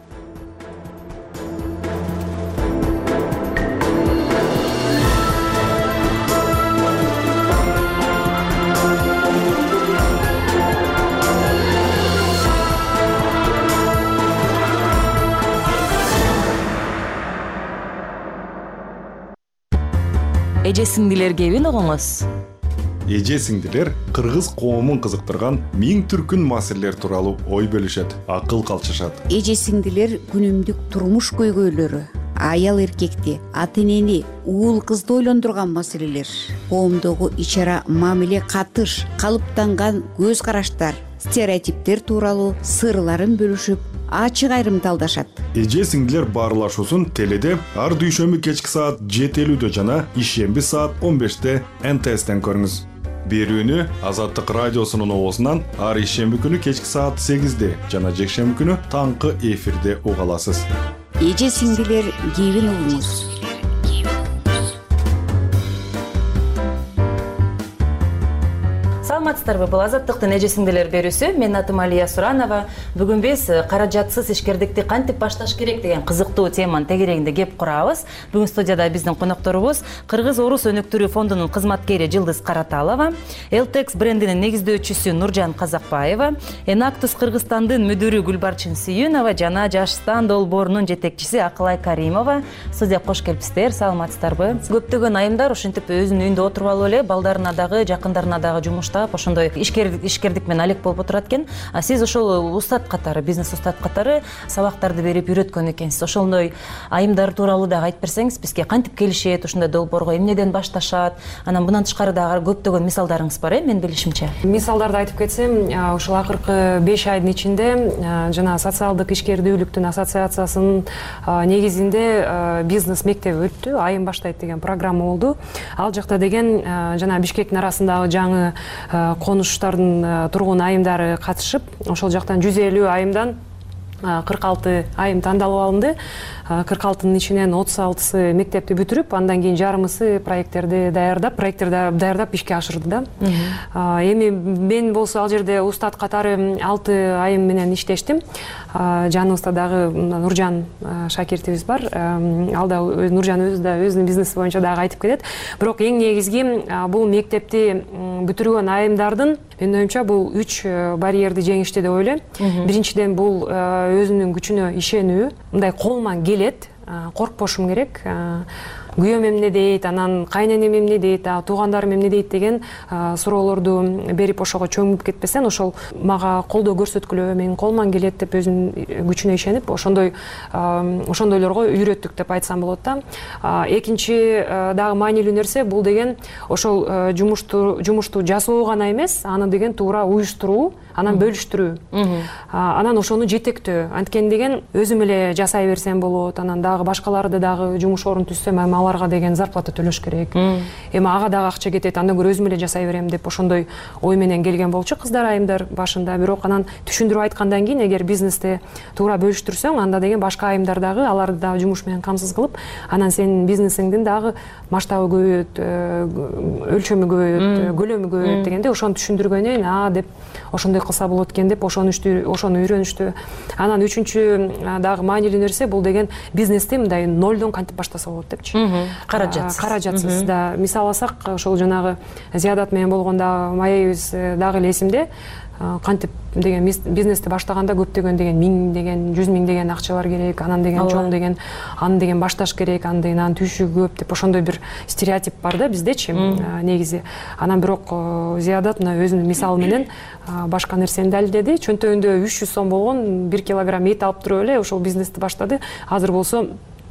Эже сиңдилер кебин угуңуз. Эже сиңдилер кыргыз коомун кызыктырган миң түркүн маселелер тууралуу ой бөлүшөт, акыл калчышат. Эже сиңдилер күнүмдүк турмуш көйгөйлөрү, аял эркекти, ата энени, уул кызды ойлондурган маселелер, коомдогу ич-ара мамиле, катыш, калыптанган көз караштар, стереотиптер тууралуу сырларын бөлүшүп, ачык айрымталдашат. Эже сиңдилер баарлашуусун теледе ар дүйшөмбү кечки саат 7:50 жана ишемби саат 15 НТСтен көрүңүз. Берүүнү Азаттык радиосунун оозунан ар ишемби күнү кечки саат 8 жана жекшемби күнү таңкы эфирде уга аласыз. Эже сиңдилер кебин угуңуз. Саламатсыздарбы? Бул Азаттыктын эже сиңдилер берүүсү. Менин атым Алия Суранова. Бүгүн биз каражатсыз ишкердикти кантип башташ керек деген кызыктуу теманын тегерегинде кеп курабыз. Бүгүн студияда биздин конокторубуз Кыргыз Орус өнүктүрүү фондунун кызматкери Жылдыз Караталова, Элтекс брендинин негиздөөчүсү Нуржан Казакбаева, Enactus Кыргызстандын мүдүрү Гүлбарчын Сүйүнова жана Жаштан долбоорунун жетекчиси Акылай Каримова. Студияга кош келипсиздер. Саламатсыздарбы? Көптөгөн айымдар ушинтип өзүнүн үйүндө отуруп алып эле балдарына дагы, жакындарына дагы жумуштап, ошондой ишкердик менен алек болуп отурат экен. А сиз ошол устат катары, бизнес устат катары сабактарды берип үйрөткөн экенсиз. Ошондой айымдар тууралуу дагы айтып берсеңиз, бизге кантип келишет, ошондой долбоорго эмнеден башташат? Анан мындан тышкары дагы көптөгөн мисалдарыңыз бар, мен билишимче. Мисалдарды айтып кетсем, ушул акыркы 5 айдын ичинде жана социалдык ишкердүүлүктүн ассоциациясынын негизинде бизнес мектеби өттү, айым баштайт деген программа болду. Ал жакта деген жана Бишкектин арасындагы жаңы конуштардын тургун айымдары катышып, ошол жактан 150 айымдан 46 айым тандалып алынды. 46-нын ичинен 36-сы мектепти бүтүрүп, андан кийин жарымысы проекттерди даярдап ишке ашырды да. Эми мен болсо ал жерде устат катары 6 айым менен иштештим. Жаныбызда дагы Нуржан шакиртибиз бар. Ал да Нуржан өзү да өзүнүн бизнеси боюнча дагы айтып кетет. Бирок эң негизги бул мектепти бүтүргөн айымдардын менин оюмча бул 3 барьерди жеңишти деп ойлойм. Биринчиден бул өзүнүн күчүнө ишенүү, мындай колуман келет, коркпошум керек. Күйөөм эмне дейт, анан кайненем эмне дейт, туугандарым эмне дейт деген суроолорду берип ошого чөмүп кетпесен, ошол мага колдоо көрсөткүлө, менин колуман келет деп өзүнүн күчүнө ишенип, ошондойлорго үйрөттүк деп айтсам болот да. Экинчи дагы маанилүү нерсе бул деген ошол жумушту жасоо гана эмес, аны деген туура уюштуруу, анан бөлүштүрүү. Анан ошону жетектөө. Анткени деген өзүм эле жасай берсем болот, анан дагы башкаларды дагы жумуш орун түзсөм, аларга деген зарплата төлөш керек. Эми ага дагы акча кетет, андан көрө өзүм эле жасай берем деп ошондой ой менен келген болчу кыздар айымдар башында. Бирок анан түшүндүрүп айткандан кийин, эгер бизнести туура бөлүштүрсөң, анда деген башка айымдар дагы аларды дагы жумуш менен камсыз кылып, анан сенин бизнесиңдин дагы масштабы көбөйөт, өлчөмү көбөйөт, көлөмү көбөйөт дегенде ошону түшүндүргөнүн, деп ошондой кылса болот экен деп ошону үйрөнүштү. Анан үчүнчү дагы маанилүү нерсе бул деген бизнести мындай нолдон кантип баштаса болот депчи. Каражатсыз да. Мисал алсак, ошол жанагы Зиядат менен болгондо маегибиз дагы эле эсимде. Кантип деген бизнести баштаганда көптөгөн деген 1000 деген 100 000 деген акчалар керек, анан деген чоң деген, аны деген башташ керек, аны деген анын түйшүгү көп деп ошондой бир стереотип бар да биздечи негизи. Анан бирок Зиядат өзүнүн мисалы менен башка нерсени далилдеди. Чөнтөгүндө 300 сом болгон 1 килограмм эт алып туруп эле ошол бизнести баштады. Азыр болсо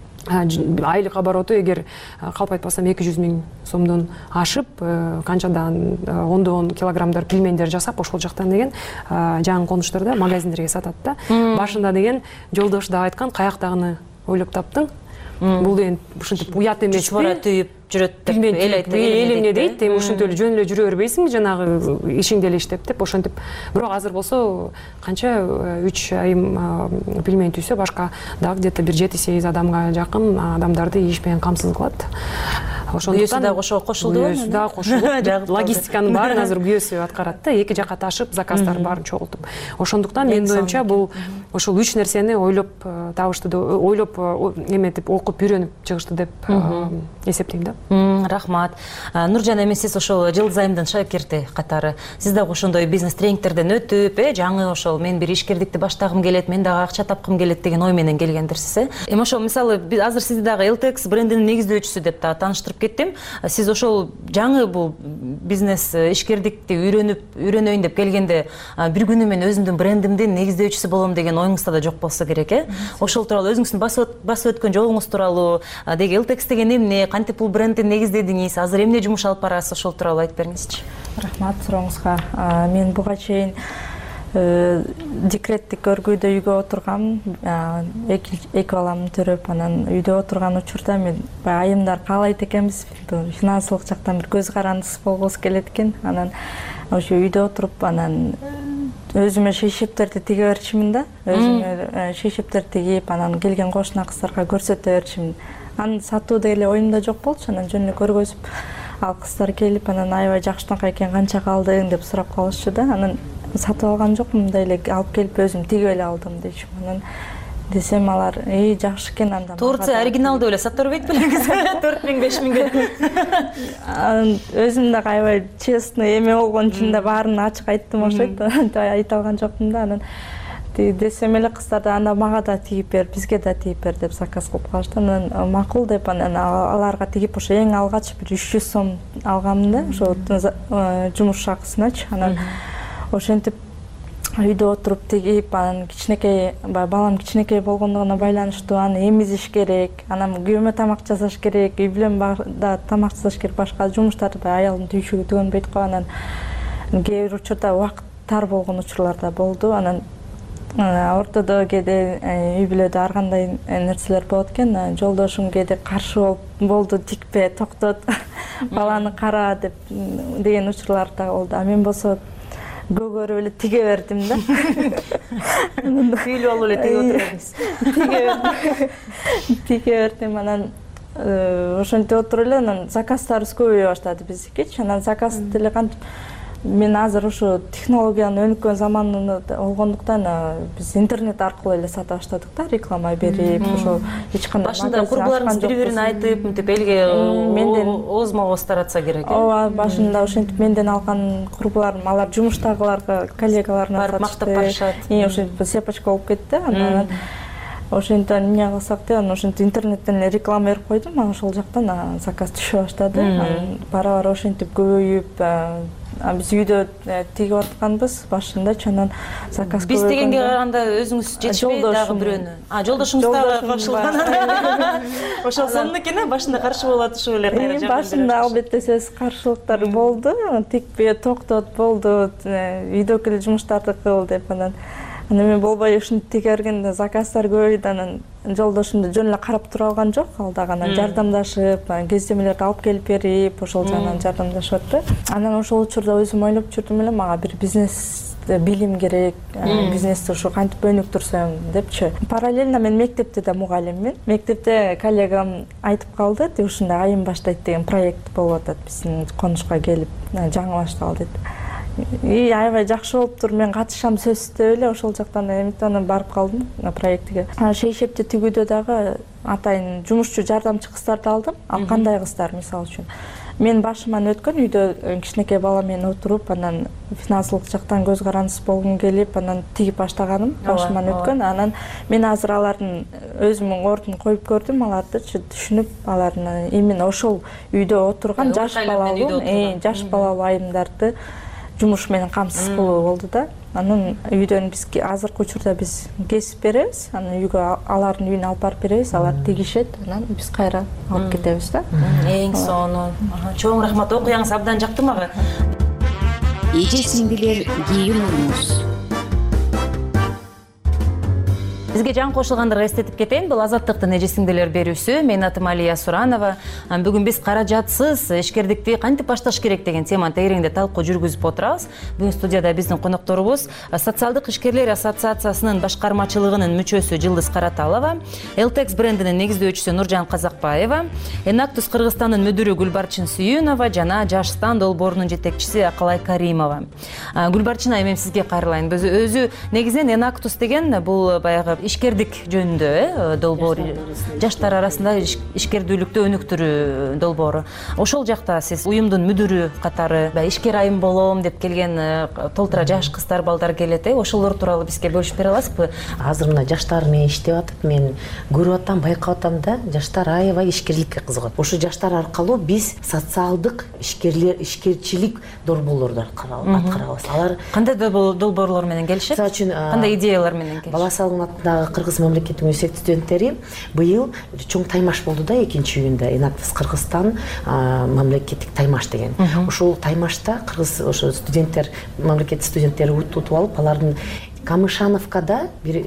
айлык обороту эгер калп айтпасам 200 000 сомдон ашып, канчадан ондогон килограммдар пельмендер жасап, ошол жактан деген жаңы конуштарда магазиндерге сатат да. Башында деген жолдош да айткан, каяктагыны ойлоп таптың. бул деген ушинтип уят эмеспи, жүз бара түйүп жүрөт деп эл айтты, эл эмне дейт, эми ушинтип эле жөн эле жүрө бербейсиң жанагы ишиңди эле иштеп деп ошентип. Бирок азыр болсо канча 3 айым пельмень түйсө башка дагы где-то 1-7-8 адамга жакын адамдарды иш менен камсыз кылат. Ошондуктан дагы кошулду. Күйөөсү дагы кошулуп, логистиканын баарын азыр күйөөсү аткарат да, эки жакка ташып, заказдарды баарын чогултуп. Ошондуктан менин оюмча бул ошол 3 нерсени ойлоп табышты, ойлоп эметип, окуп, үйрөнүп чыгышты деп эсептейм да. Рахмат. Нуржан, эми сиз ошол Жылдыз айымдын шакирти катары, сиз дагы ошондой бизнес тренингтерден өтүп, жаңы ошол мен бир ишкердикти баштагым келет, мен дагы акча тапкым келет деген ой менен келгендирсиз. Эми ошол мисалы азыр сизди дагы LTX брендинин негиздөөчүсү деп дагы тааныштырып кеттим. Сиз ошол жаңы бул бизнес ишкердикти үйрөнөйүн деп келгенде бир күнү мен өзүмдүн брендимдин негиздөөчүсү болом деген оюңузда да жок болсо керек, Ошол тууралуу өзүңүздүн басып өткөн жолуңуз тууралуу, деги LTX деген эмне, кантип бул брендти негиздедиңиз, азыр эмне жумуш алып барасыз, ошол тууралуу айтып бериңизчи. Рахмат сурооңузга. Мен буга чейин декреттик көргүйдө үйгө отургам, эки баламды төрөп, анан үйдө отурган учурда мен айымдар каалайт экенбиз, финансылык жактан бир көз карандысыз болгубуз келет экен. Анан ошо үйдө отуруп, анан өзүмө шейшептерди тиге берчимин да. Өзүмө шейшептер тигип, анан келген кошуна кыздарга көрсөтө берчимин. Аны сатуу деле оюмда жок болчу, анан жөн эле көргөзүп, ал кыздар келип, анан аябай жакшынакай экен, канча калдың деп сурап калышчу да. Анан сатып алган жокмун, мындай эле алып келип өзүм тигип эле алдым дейчү. Анан десем алар, жакшы экен анда. Турция оригиналдуу эле сатып бербейт белеңиз? 4000-5000ге. Өзүм дагы аябай честный эме болгон үчүн да баарын ачык айттым окшойт. Айта алган жокмун да. Анан десем эле кыздар да анда мага да тигип бер, бизге да тигип бер деп заказ кылып калышты. Анан макул деп, анан аларга тигип ошо эң алгач бир 300 сом алгамын да, ошо жумуш акысыначы. Анан ошентип үйдө отуруп тигип, анан кичинекей, балам кичинекей болгондугуна байланыштуу аны эмизиш керек, анан күйөөмө тамак жасаш керек, үй бүлөм да тамак жасаш керек, башка жумуштарды аялдын түйшүгү түгөнбөйт го. Анан кээ бир учурда убакыт тар болгон учурлар да болду. Анан ортодо кээде үй бүлөдө ар кандай нерселер болот экен. Жолдошум кээде каршы болду, тикпе, токтот, баланы кара деп деген учурлар да болду. А мен болсо көгөрүп эле тиге бердим да. Күйлүп алып эле тиге отурдуңуз. Тиге бердим, анан ошентип отуруп эле, анан заказдарыбыз көбөйө баштады биздикичи. Анан заказ деле кантип мен азыр ушу технологиянын өнүккөн заманы болгондуктан биз интернет аркылуу эле сата баштадык да, реклама берип, ошо эч кандай башында курбуларыңыз бири-бирине айтып, мынтип элге озмо-оз таратса керек. Ооба, башында ошентип менден алган курбуларым, алар жумуштагыларга, коллегаларына мактап барышат. Ошентип сепочка болуп кетти. Анан ошентип эмне кылсак деп, анан ошентип интернеттен эле реклама берип койдум, анан ошол жактан заказ түшө баштады. Бара-бара ошентип көбөйүп, биз үйдө тигип атканбыз башындачы, анан заказ биз дегенге караганда өзүңүз жетишпей дагы бирөөнү. Жолдошуңуз дагы каршыланган. Ошол сонун экен, башында каршы болуп атышып эле кайра жардам. Башында албетте сөз каршылыктар болду. Тикпе, токтот болду, үйдөгү эле жумуштарды кыл деп. Анан мен болбой ушинтип тиге бергенде заказдар көбөйдү. Анан жолдошумду жөн эле карап тура алган жок, ал дагы анан жардамдашып, кездемелерди алып келип берип, ошол жагынан жардамдашып атты. Анан ошол учурда өзүм ойлоп жүрдүм эле, мага бир бизнести билим керек, бизнести ушу кантип өнүктүрсөм депчи. Параллельно мен мектепте да мугалиммин. Мектепте коллегам айтып калды, ушундай айым баштайт деген проект болуп атат биздин конушка келип, жаңы башталды дейт. Аябай жакшы болуптур, мен катышам сөзсүз эле, ошол жактан эмитанын барып калдым проектиге. Шейшепти тигүүдө дагы атайын жумушчу жардамчы кыздарды алдым. Ал кандай кыздар, мисалы үчүн мен башыман өткөн үйдө кичинекей бала менен отуруп, анан финансылык жактан көз карандысыз болгум келип, анан тигип баштаганым башыман өткөн. Анан мен азыр алардын өзүмдүн ордун коюп көрдүм, аларды түшүнүп, алардын именно ошол үйдө отурган жаш балалуу айымдарды жумуш менен камсыз кылуу болду да. Анан үйдөн биз азыркы учурда биз кесип беребиз, анан үйгө алардын үйүнө алып барып беребиз, алар тигишет, анан биз кайра алып кетебиз да. Эң сонун. Чоң рахмат, окуяңыз абдан жакты мага. Эже сиңдилер, кийин урмуз. Бизге жан кошулгандарга эстетип кетейин. Бул Азаттыктын эже сиңдилер берүүсү. Менин атым Алия Суранова. Бүгүн биз каражатсыз ишкердикти кантип башташ керек деген теманы тегереңде талкуу жүргүзүп отурабыз. Бүгүн студияда биздин конокторубуз Социалдык ишкерлер ассоциациясынын башкармачылыгынын мүчөсү Жылдыз Караталова, Элтекс брендинин негиздөөчүсү Нуржан Казакбаева, Энактус Кыргызстандын мүдүрү Гүлбарчын Сүйүнова жана Жаштан долбоорунун жетекчиси Акылай Каримова. Гүлбарчын айым, сизге кайрылайын. Өзү негизинен Энактус деген бул баягы ишкердик жөнүндө долбоор, жаштар арасында ишкердүүлүктү өнүктүрүү долбоору. Ошол жакта сиз уюмдун мүдүрү катары ишкер айым болом деп келген толтура жаш кыздар, балдар келет. Ошолор тууралуу бизге бөлүшүп бере аласызбы? Азыр мына жаштар менен иштеп атып, мен көрүп атам, байкап атам да, жаштар аябай ишкерликке кызыгат. Ошо жаштар аркылуу биз социалдык ишкерчилик долбоорлорду аткарабыз. Алар кандай долбоорлор менен келишет? Мисалы үчүн, кандай идеялар менен келишет? Бала салыгын атындагы Кыргыз мамлекеттик университети студенттери быйыл чоң таймаш болду да, 2-июнда Энактус Кыргызстан мамлекеттик таймаш деген. Ошол таймашта Кыргыз ошо студенттер, мамлекеттик студенттери утуп алып, алардын Камышановкада бир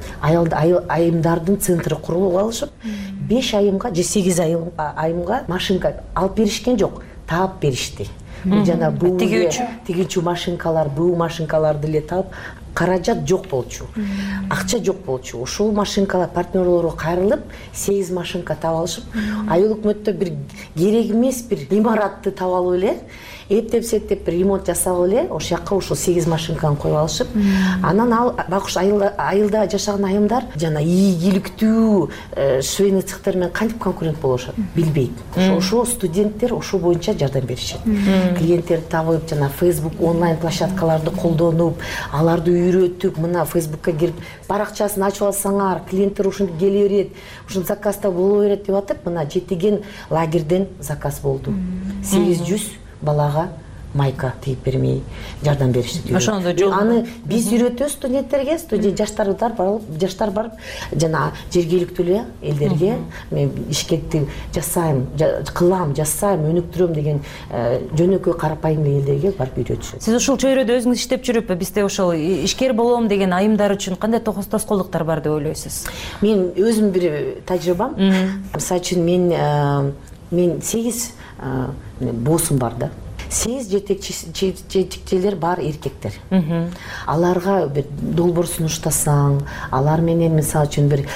айымдардын центри куруп алышып, 5 айымга же 8 айымга машинка алып беришкен жок, таап беришти. Жана бул тигүүчү машинкалар, бул машинкаларды эле таап, каражат жок болчу, акча жок болчу. Ошол машинкалар партнерлорго кайрылып, 8 машинка таап алышып, айыл өкмөттө бир керек эмес бир имаратты таап алып эле, эптеп бир ремонт жасап эле, ошол жакка ошол 8 машинканы коюп алышып, анан ал байкуш айылда жашаган айымдар жана ийгиликтүү швейный цехтер менен кантип конкурент болушат, билбейт. Ошо студенттер ошол боюнча жардам беришет. Клиенттерди табып, жана Facebook онлайн площадкаларды колдонуп, аларды үйрөтүп, мына Facebookка кирип, баракчасын ачып алсаңар, клиенттер ушинтип келе берет, ушул заказда боло берет деп атып, мына жетиген лагерден заказ болду. 800 балага майка тигип бермей жардам беришти. Аны биз үйрөтөбүз студенттерге, жаштар барып, жана жергиликтүү эле элдерге мен ишкекти жасайм, кылам, жасайм, өнүктүрөм деген жөнөкөй карапайым элдерге барып үйрөтүшөт. Сиз ушул чөйрөдө өзүңүз иштеп жүрүп, бизде ошол ишкер болом деген айымдар үчүн кандай тоскоолдуктар бар деп ойлойсуз? Мен өзүм бир тажрыйбам. Мисалы үчүн мен 8 боосум бар да. 8 жетекчилер бар эркектер. Аларга бир долбоор сунуштасаң, алар менен мисалы үчүн бир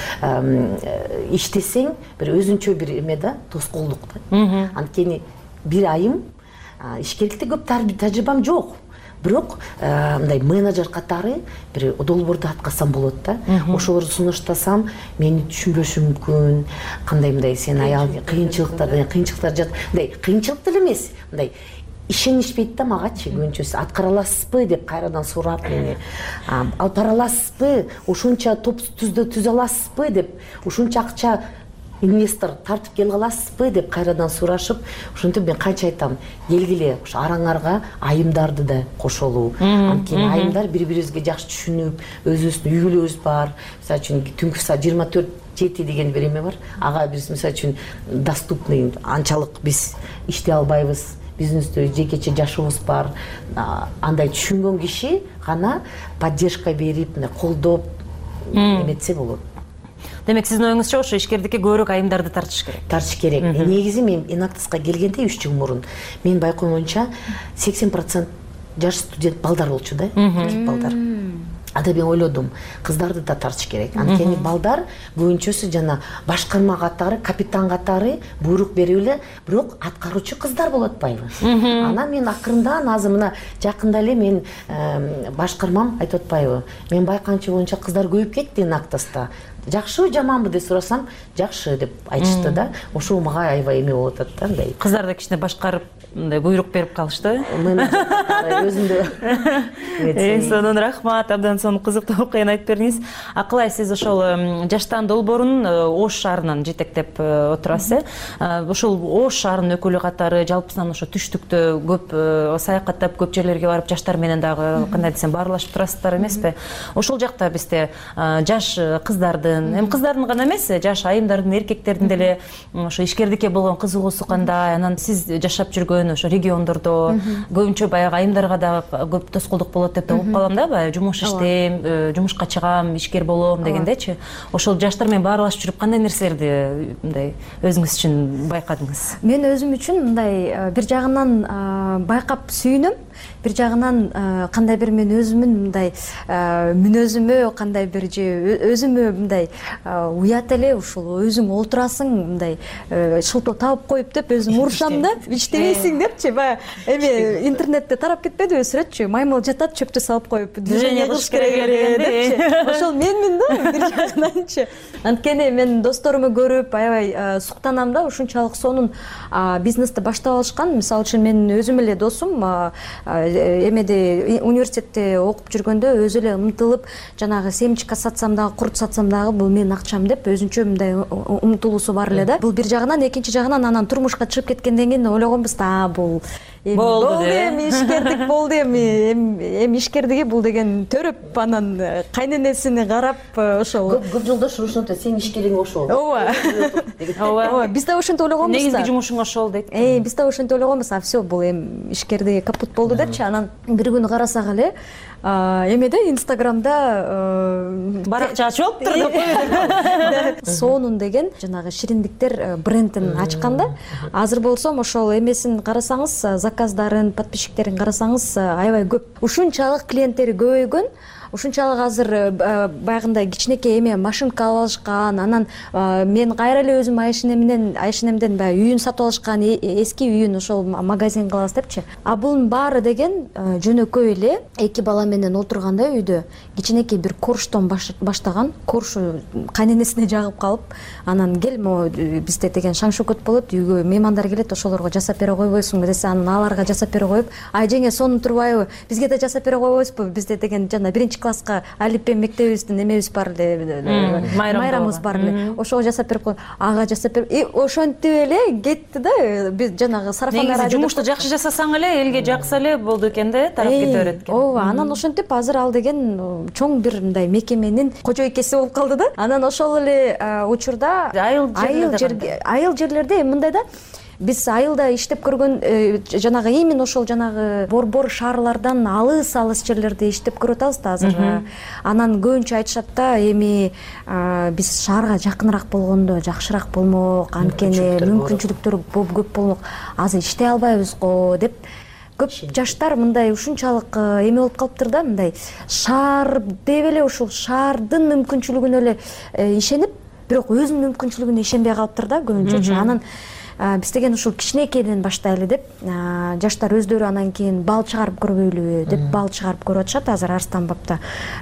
иштесең, бир өзүнчө бир эме да, тоскоолдук да. Анткени бир айым ишкердикте көп тажрыйбам жок. Бирок мындай менеджер катары бир долбоорду аткарсам болот да. Ошолорду сунуштасам, мени түшүнбөшү мүмкүн. Кандай мындай сен аял кыйынчылыктар жат. Мындай кыйынчылык деле эмес. Мындай ишенишпейт да магачы, көбүнчөсү аткара аласызбы деп кайрадан сурап мени. Алып бара аласызбы? Ушунча топ түзө аласызбы деп, ушунча акча инвестор тартып келе аласызбы деп кайрадан сурашып, ошентип мен канча айтам, келгиле ушу араңарга айымдарды да кошолуу. Анткени айымдар бири-бирибизге жакшы түшүнүп, өзүбүздүн үй-бүлөбүз бар. Мисалы үчүн түнкү саат 24:7 деген бир эме бар. Ага биз мисалы үчүн доступный, анчалык биз иштей албайбыз. Бизнесте жекече жашообуз бар. Андай түшүнгөн киши гана поддержка берип, колдоп эметсе болот. Демек сиздин оюңузча ошо ишкердикке көбүрөөк айымдарды тартыш керек. Тартыш керек. Негизи мен Энактуска келгенде 3 жыл мурун мен байкоом боюнча 80% жаш студент балдар болчу да, эркек балдар. Ада мен ойлодум, кыздарды да тартыш керек. Анткени балдар көбүнчөсү жана башкарма катары, капитан катары буйрук берип эле, бирок аткаруучу кыздар болуп атпайбы? Анан мен акырындан азыр мына жакында эле мен башкармам айтып атпайбы? Мен байкаганча боюнча кыздар көбөйүп кетти Энактуста. Жакшыбы, жаманбы деп сурасам, жакшы деп айтышты да. Ошол мага аябай эме болуп атат да, мындай. Кыздар да кичине башкарып, мындай буйрук берип калышты. Өзүндө. Эң сонун рахмат, абдан сонун кызыктуу окуяны айтып бердиңиз. Акылай, сиз ошол Жаштан долбоорун Ош шаарынан жетектеп отурасыз. Ошол Ош шаарынын өкүлү катары жалпысынан ошо түштүктө көп саякаттап, көп жерлерге барып жаштар менен дагы кандай десем баарлашып турасыздар эмеспи? Ошол жакта бизде жаш кыздарды кыздардын, эми кыздардын гана эмес, жаш айымдардын, эркектердин деле ошо ишкердикке болгон кызыгуусу кандай? Анан сиз жашап жүргөн ошо региондордо көбүнчө баягы айымдарга да көп тоскоолдук болот деп да угуп калам да, баягы жумуш иштейм, жумушка чыгам, ишкер болом дегендечи. Ошол жаштар менен баарлашып жүрүп кандай нерселерди мындай өзүңүз үчүн байкадыңыз? Мен өзүм үчүн мындай бир жагынан байкап сүйүнөм, бир жагынан кандай бир мен өзүмдүн мындай мүнөзүмө кандай бир же өзүмө мындай уят эле, ушул өзүң олтурасың мындай шылтоо таап коюп деп өзүм урушам да, иштебейсиң депчи, баягы эми интернетте тарап кетпедиби сүрөтчү, маймыл жатат чөптү салып коюп движение кылыш керек эле депчи. Ошол менмин да бир жагынанчы. Анткени мен досторуmu көрүп аябай суктанам да, ушунчалык сонун бизнести баштап алышкан. Мисалы үчүн менин өзүм эле досум эмеде университетте окуп жүргөндө өзү эле умтулуп жанагы семечко сатсам дагы, курт сатсам дагы бул менин акчам деп өзүнчө мындай умтулуусу бар эле да. Бул бир жагынан, экинчи жагынан анан турмушка чыгып кеткенден кийин ойлогонбуз, бул болду эми ишкердик болду, эми ишкердиги бул деген төрөп анан кайненесине карап ошол көп жолдош ушинтип атат, сенин ишкериң ошол. Ооба. Биз да ошентип ойлогонбуз. Негизги жумушуң ошол дейт. Биз да ошентип ойлогонбуз. Все, бул эми ишкердиги капут болду депчи. Анан бир күнү карасак эле эмеде Инстаграмда баракча ачып алыптыр. Сонун деген жанагы шириндиктер брендин ачкан да. Азыр болсом ошол эмесин карасаңыз, заказдарын, подписчиктерин карасаңыз аябай көп. Ушунчалык клиенттери көбөйгөн. Ушунчалык азыр баягындай кичинекей эме машинка алып алышкан, анан мен кайра эле өзүм айшенемден баягы үйүн сатып алышкан, эски үйүн ошол магазин кылабыз депчи. Бунун баары деген жөнөкөй эле эки бала менен отурганда үйдө кичинекей бир корштон баштаган. Коршу кайненесине жагып калып, анан кел могу бизде деген шаң шөкөт болот, үйгө меймандар келет, ошолорго жасап бере койбойсуңбу десе, анан аларга жасап бере коюп, ай жеңе сонун турбайбы, бизге да жасап бере койбойсузбу, бизде деген жана биринчи класска алиппе мектебибиздин эмебиз бар эле, майрамыбыз бар эле, ошого жасап берип коюп, ага жасап берип, ошентип эле кетти да. Биз жанагы сарафандар негизи жумушту жакшы жасасаң эле элге жакса эле болду экен да, тарап кете берет экен. Ооба, анан ошентип азыр ал деген чоң бир мындай мекеменин кожойкеси болуп калды да. Анан ошол эле учурда айыл жерлерде мындай да, биз айылда иштеп көргөн жанагы именно ошол жанагы борбор шаарлардан алыс жерлерде иштеп көрүп атабыз да азыр. Анан көбүнчө айтышат да, эми биз шаарга жакыныраак болгондо жакшыраак болмок, анткени мүмкүнчүлүктөр көп болмок, азыр иштей албайбыз го деп. Көп жаштар мындай ушунчалык эме болуп калыптыр да, мындай шаар деп эле ушул шаардын мүмкүнчүлүгүнө эле ишенип, бирок өзүнүн мүмкүнчүлүгүнө ишенбей калыптыр да көбүнчө. Анан биз деген ушул кичинекейден баштайлы деп, жаштар өздөрү анан кийин бал чыгарып көрбөйлүбү деп бал чыгарып көрүп атышат азыр Арыстан бабта.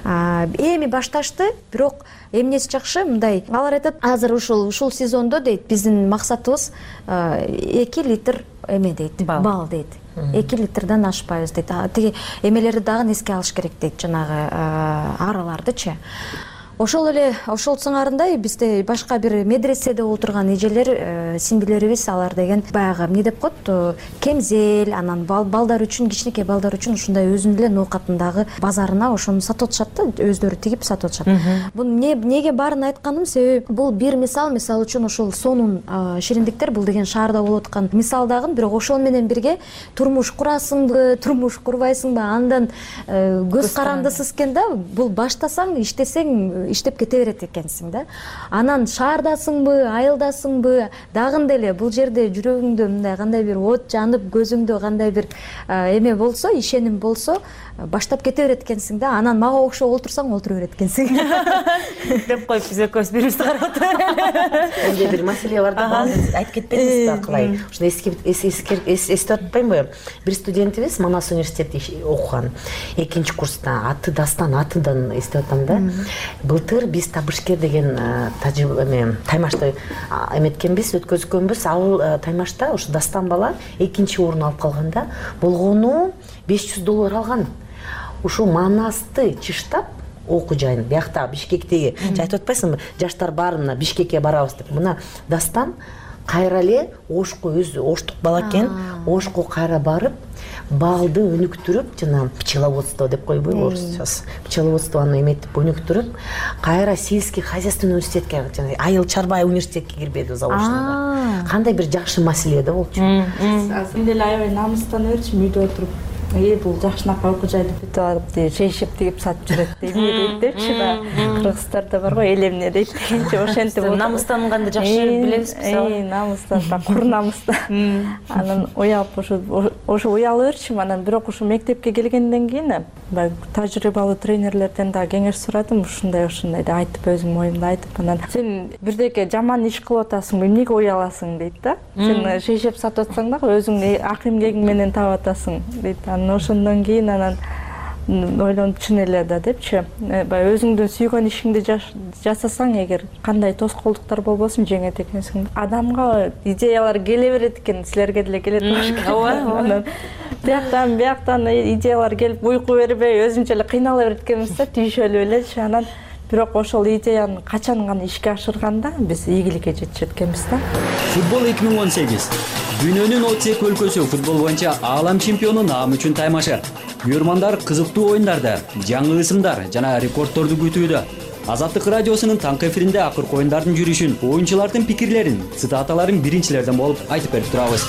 Эми башташты, бирок эмнеси жакшы, мындай алар айтат, азыр ушул сезондо дейт, биздин максатыбыз 2 литр эме дейт, бал дейт. 2 литрден ашпайбыз дейт. Тиги эмелерди дагы эске алыш керек дейт, жанагы аралардычы. Ошол эле ошол сыңарындай бизде башка бир медреседе отурган эжелер, сиңдилерибиз, алар деген баягы эмне деп коет, кемзел, анан балдар үчүн, кичинекей балдар үчүн ушундай өзүнүн эле ноокатындагы базарына ошону сатып атышат да, өздөрү тигип сатып атышат. Бул эмнеге баарын айтканым, себеби бул бир мисал үчүн ошол сонун шириндиктер, бул деген шаарда болуп аткан мисал дагы, бирок ошол менен бирге турмуш курасыңбы, турмуш курбайсыңбы, андан көз карандысыз экен да, бул баштасаң, иштесең иштеп кете берет экенсиң да. Анан шаардасыңбы, айылдасыңбы, дагында эле бул жерде жүрөгүңдө мындай кандай бир от жанып, көзүңдө кандай бир эме болсо, ишеним болсо, баштап кете берет экенсиң да. Анан мага окшоп олтурсаң, олтура берет экенсиң деп коюп биз экөөбүз бирибизди карап отуруп. Эмне бир маселе бар да, айтып кетпедиңиз да, кылай. Ушуну эстеп атпаймынбы? Бир студентибиз Манас университетте окуган, 2-курста, аты Дастан, атынан эстеп атам да. Былтыр биз Табышкер деген таймашты эметкенбиз, өткөзгөнбүз. Ал таймашта ушу Дастан бала 2-орун алып калганда, болгону $500 алган. Ушу Манасты чыштап окуу жайын, биякта Бишкектеги, айтып атпайсыңбы, жаштар баарына Бишкекке барабыз деп. Мына Дастан кайра эле ошко өзү оштук бала экен, ошко кайра барып балды өнүктүрүп, жана пчеловодство деп койбойбу орусчасы, пчеловодствону эметип өнүктүрүп, кайра сельский хозяйственный университетке, жана айыл чарба университетке кирбеди заочно. Кандай бир жакшы маселе да болчу. Мен деле аябай намыстанып берчүмүн үйдө отуруп. Бул жакшынакай окуу жайды бүтүп алып дейт, шейшеп тигип сатып жүрөт дейт, дейт депчи да. Кыргыздарда бар го, элемне дейт дегенче ошентип намыстанганды жакшы билебиз биз. Намыстан, кур намыстан. Анан уялып ошо уялып берчүмүн. Анан бирок ушу мектепке келгенден кийин баягы тажрыйбалуу тренерлерден да кеңеш сурадым, ушундай деп айтып, өзүм оюмду айтып, анан сен бирдеке жаман иш кылып атасың, эмнеге уяласың дейт да. Сен шейшеп сатып атсаң дагы өзүң ак эмгегиң менен таап атасың дейт. Ошондон кийин анан ойлонуп чын эле да депчи, баягы өзүңдүн сүйгөн ишиңди жасасаң, эгер кандай тоскоолдуктар болбосун жеңет экенсиң. Адамга идеялар келе берет экен, силерге деле келет болуш керек. Ооба. Бияктан идеялар келип, уйку бербей, өзүнчө эле кыйнала берет экенбиз да, түйшөлүп элечи. Анан бирок ошол идеяны качан гана ишке ашырганда биз ийгиликке жетишет экенбиз да. Футбол 2018. Дүйнөнүн 32 өлкөсү футбол боюнча аалам чемпиону наам үчүн таймашар. Көрөрмандар кызыктуу оюндарды, жаңы ысымдар жана рекордторду күтүүдө. Азаттык радиосунун таңкы эфиринде акыркы оюндардын жүрүшүн, оюнчулардын пикирлерин, цитаталарын биринчилерден болуп айтып берип турабыз.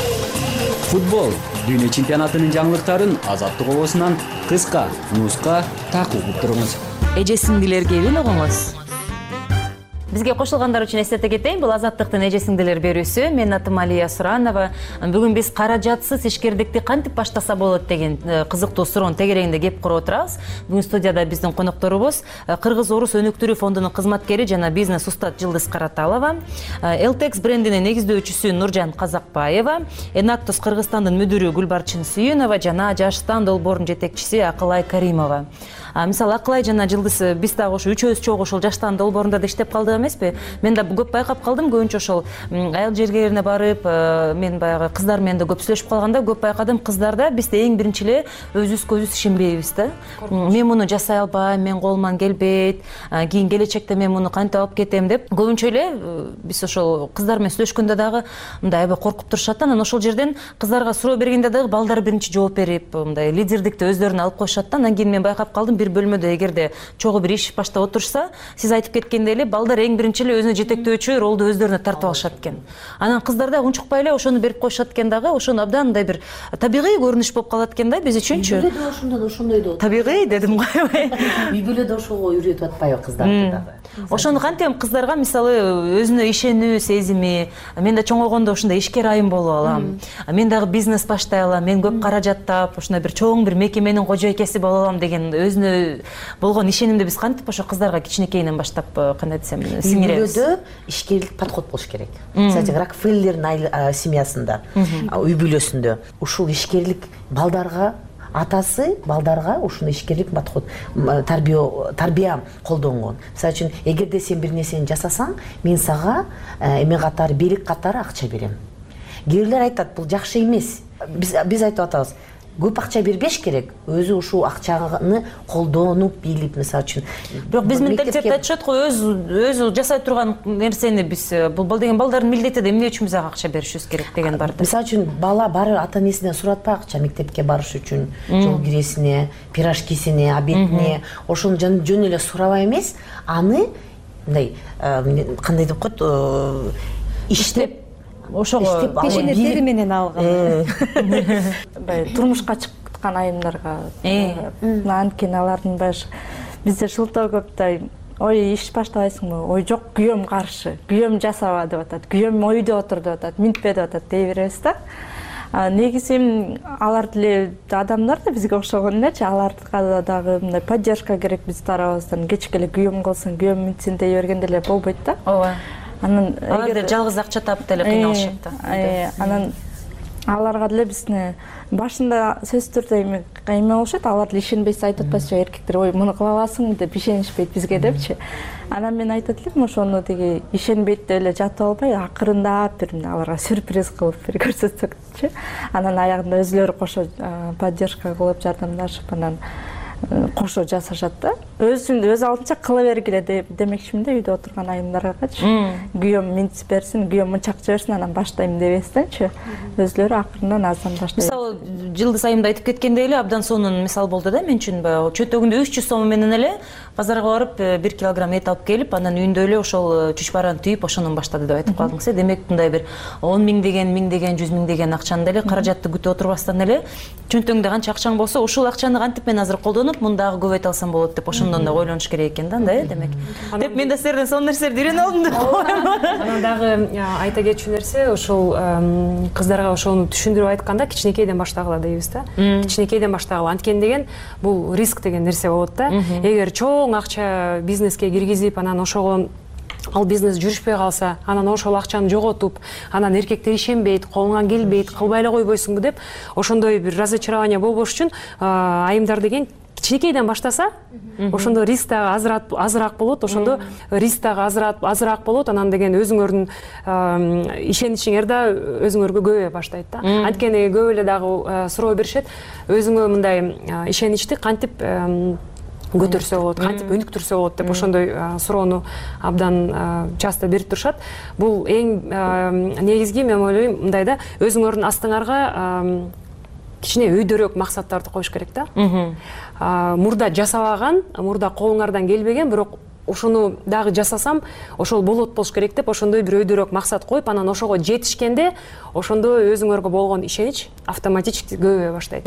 Футбол дүйнө чемпионатынын жаңылыктарын Азаттык обосунан кыска, нуска такып туруңуз. Эже-сиңдилер кебин угуңуз. Бизге кошулгандар үчүн эстете кетейин, бул Азаттыктын эже-сиңдилер берүүсү. Менин атым Алия Суранова. Бүгүн биз каражатсыз ишкердикти кантип баштаса болот деген кызыктуу суроонун тегерегинде кеп куруп отурабыз. Бүгүн студияда биздин конокторубуз Кыргыз-Орус өнүктүрүү фондунун кызматкери жана бизнес устат Жылдыз Караталова, Элтекс брендинин негиздөөчүсү Нуржан Казакбаева, Энактус Кыргызстандын мүдүрү Гүлбарчын Сүйүнова жана Жаштан долбоорунун жетекчиси Акылай Каримова. Мисалы Акылай жана Жылдыз биз дагы ошо үчөөбүз чогуу ошол Жаштан долбоорунда да иштеп калдык эмеспи? Мен да көп байкап калдым, көбүнчө ошол айыл жергелерине барып, мен баягы кыздар менен да көп сүйлөшүп калганда көп байкадым, кыздарда биз да эң биринчи эле өзүбүз көзүбүз ишенбейбиз да. Мен муну жасай албайм, мен колуман келбейт, кийин келечекте мен муну кантип алып кетем деп көбүнчө эле биз ошол кыздар менен сүйлөшкөндө дагы мындай аябай коркуп турушат да. Анан ошол жерден кыздарга суроо бергенде дагы балдар биринчи жооп берип, мындай лидердикти өздөрүнө алып коюшат да. Анан кийин мен байкап калдым, бир бөлмөдө эгерде чогуу бир иш баштап отурса, сиз айтып кеткендей эле балдар эң биринчи эле өзүнө жетектөөчү ролду өздөрүнө тартып алышат экен. Анан кыздар да унчукпай эле ошону берип коюшат экен дагы, ошону абдан мындай бир табигый көрүнүш болуп калат экен да биз үчүнчү. Үй бүлөдө ошондой да. Табигый дедим койбой. Үй бүлөдө ошого үйрөтүп атпайбы кыздарды дагы? Ошону кантем кыздарга мисалы өзүнө ишенүү сезими, мен да чоңойгондо ушундай ишкер айым болуп алам, мен дагы бизнес баштай алам, мен көп каражаттап ушундай бир чоң бир мекеменин кожойкеси боло алам деген өзүнө болгон ишенимди биз кантип ошо кыздарга кичинекейинен баштап, кандай десем, сиңиребиз. Үй бүлөдө ишкерлик подход болуш керек. Кстати, Рокфеллердин семьясында, үй бүлөсүндө ушул ишкерлик балдарга, атасы балдарга ушуну ишкерлик подход, тарбия колдонгон. Мисалы үчүн, эгерде сен бир нерсени жасасаң, мен сага эме катары, белек катары акча берем. Кээ бирлер айтат, бул жакшы эмес. Биз айтып атабыз, көп акча бербеш керек, өзү ушул акчаны колдонуп билип, мисалы үчүн. Бирок биз менталитетте айтышат го, өзү жасай турган нерсени биз бул деген балдардын милдети да, эмне үчүн биз ага акча беришибиз керек деген бар да. Мисалы үчүн, бала бары ата-энесинен сурап атпайбы акча мектепке барыш үчүн, жол киресине, пирожкисине, обедине, ошону жөн эле сурабай эмес, аны мындай кандай деп коет, иштеп ошого пешене тери менен алган. Турмушка чыккан айымдарга анткени алардын башы бизде шылтоо көп да. Ой, иш баштабайсыңбы? Ой, жок, күйөөм каршы. Күйөөм жасаба деп атат. Күйөөм үйдө отур деп атат. Минтпе деп атат, дей беребиз да. Негизи алар деле адамдар да бизге окшогон элечи, аларга дагы мындай поддержка керек биз тарабыбыздан. Кечке эле күйөөм кылсын, күйөөм минтсин дей бергенде эле болбойт да. Ооба. Анан эгер жалгыз акча таап деле кыйналышат да. Анан аларга деле бизне башында сөзсүз түрдө эме болушат, алар деле ишенбейси айтып атпайсызбы, эркектер, ой, муну кыла аласың деп ишенишпейт бизге депчи. Анан мен айтат элем, ошону тиги ишенбейт деп эле жатып албай, акырындап бир аларга сюрприз кылып бир көрсөтсөкчү. Анан аягында өзүлөрү кошо поддержка кылып, жардамдашып, анан кошо жасашат да. өз алдынча кыла бергиле демекчимин да, үйдө отурган айымдаргачы. Күйөөм минтип берсин, күйөөм мынча акча берсин, анан баштайм дебестенчи, өзлөрү акырынан аздан баштайт. Мисалы, жылдыз айымда айтып кеткендей эле абдан сонун мисал болду да мен үчүн. Чөтөгүндө 300 сом менен эле базарга барып 1 килограмм эт алып келип, анан үйүндө эле ошол чучпараны түйүп ошондон баштады деп айтып калдыңыз. Демек мындай бир 10 миң деген, 100 миң деген акчаны деле каражатты күтүп отурбастан эле чөнтөңдө канча акчаң болсо, ушул акчаны кантип мен азыр колдонуп, мындагы көбөйтө алсам болот деп ошондон да ойлонуш керек экен да, андай демек. Деп мен да силерден сонун нерселерди үйрөнүп алдым деп коем. Анан дагы айта кетчү нерсе, ошол кыздарга ошону түшүндүрүп айтканда кичинекейден баштагыла дейбиз да. Кичинекейден баштагыла. Анткени деген бул риск деген нерсе болот да. Эгер чоң акча бизнеске киргизип, анан ошого ал бизнес жүрүшпөй калса, анан ошол акчаны жоготуп, анан эркектер ишенбейт, колуңан келбейт, кылбай эле койбойсуңбу деп, ошондой бир разочарование болбош үчүн айымдар деген кичинекейден баштаса, ошондо риск дагы азыраак болот, ошондо риск дагы азыраак болот, анан деген өзүңөрдүн ишеничиңер да өзүңөргө көбөйө баштайт да. Анткени көп эле дагы суроо беришет, өзүңө мындай ишеничти кантип көтөрсө болот, кантип өнүктүрсө болот деп ошондой суроону абдан часто берип турушат. Бул эң негизги мен ойлойм мындай да, өзүңөрдүн астыңарга кичине өйдөрөөк максаттарды коюш керек да. Мурда жасабаган, мурда колуңардан келбеген, бирок ошону дагы жасасам, ошол болот болуш керек деп, ошондой бир өйдөрөөк максат коюп, анан ошого жетишкенде, ошондо өзүңөргө болгон ишенич автоматически көбөйө баштайт.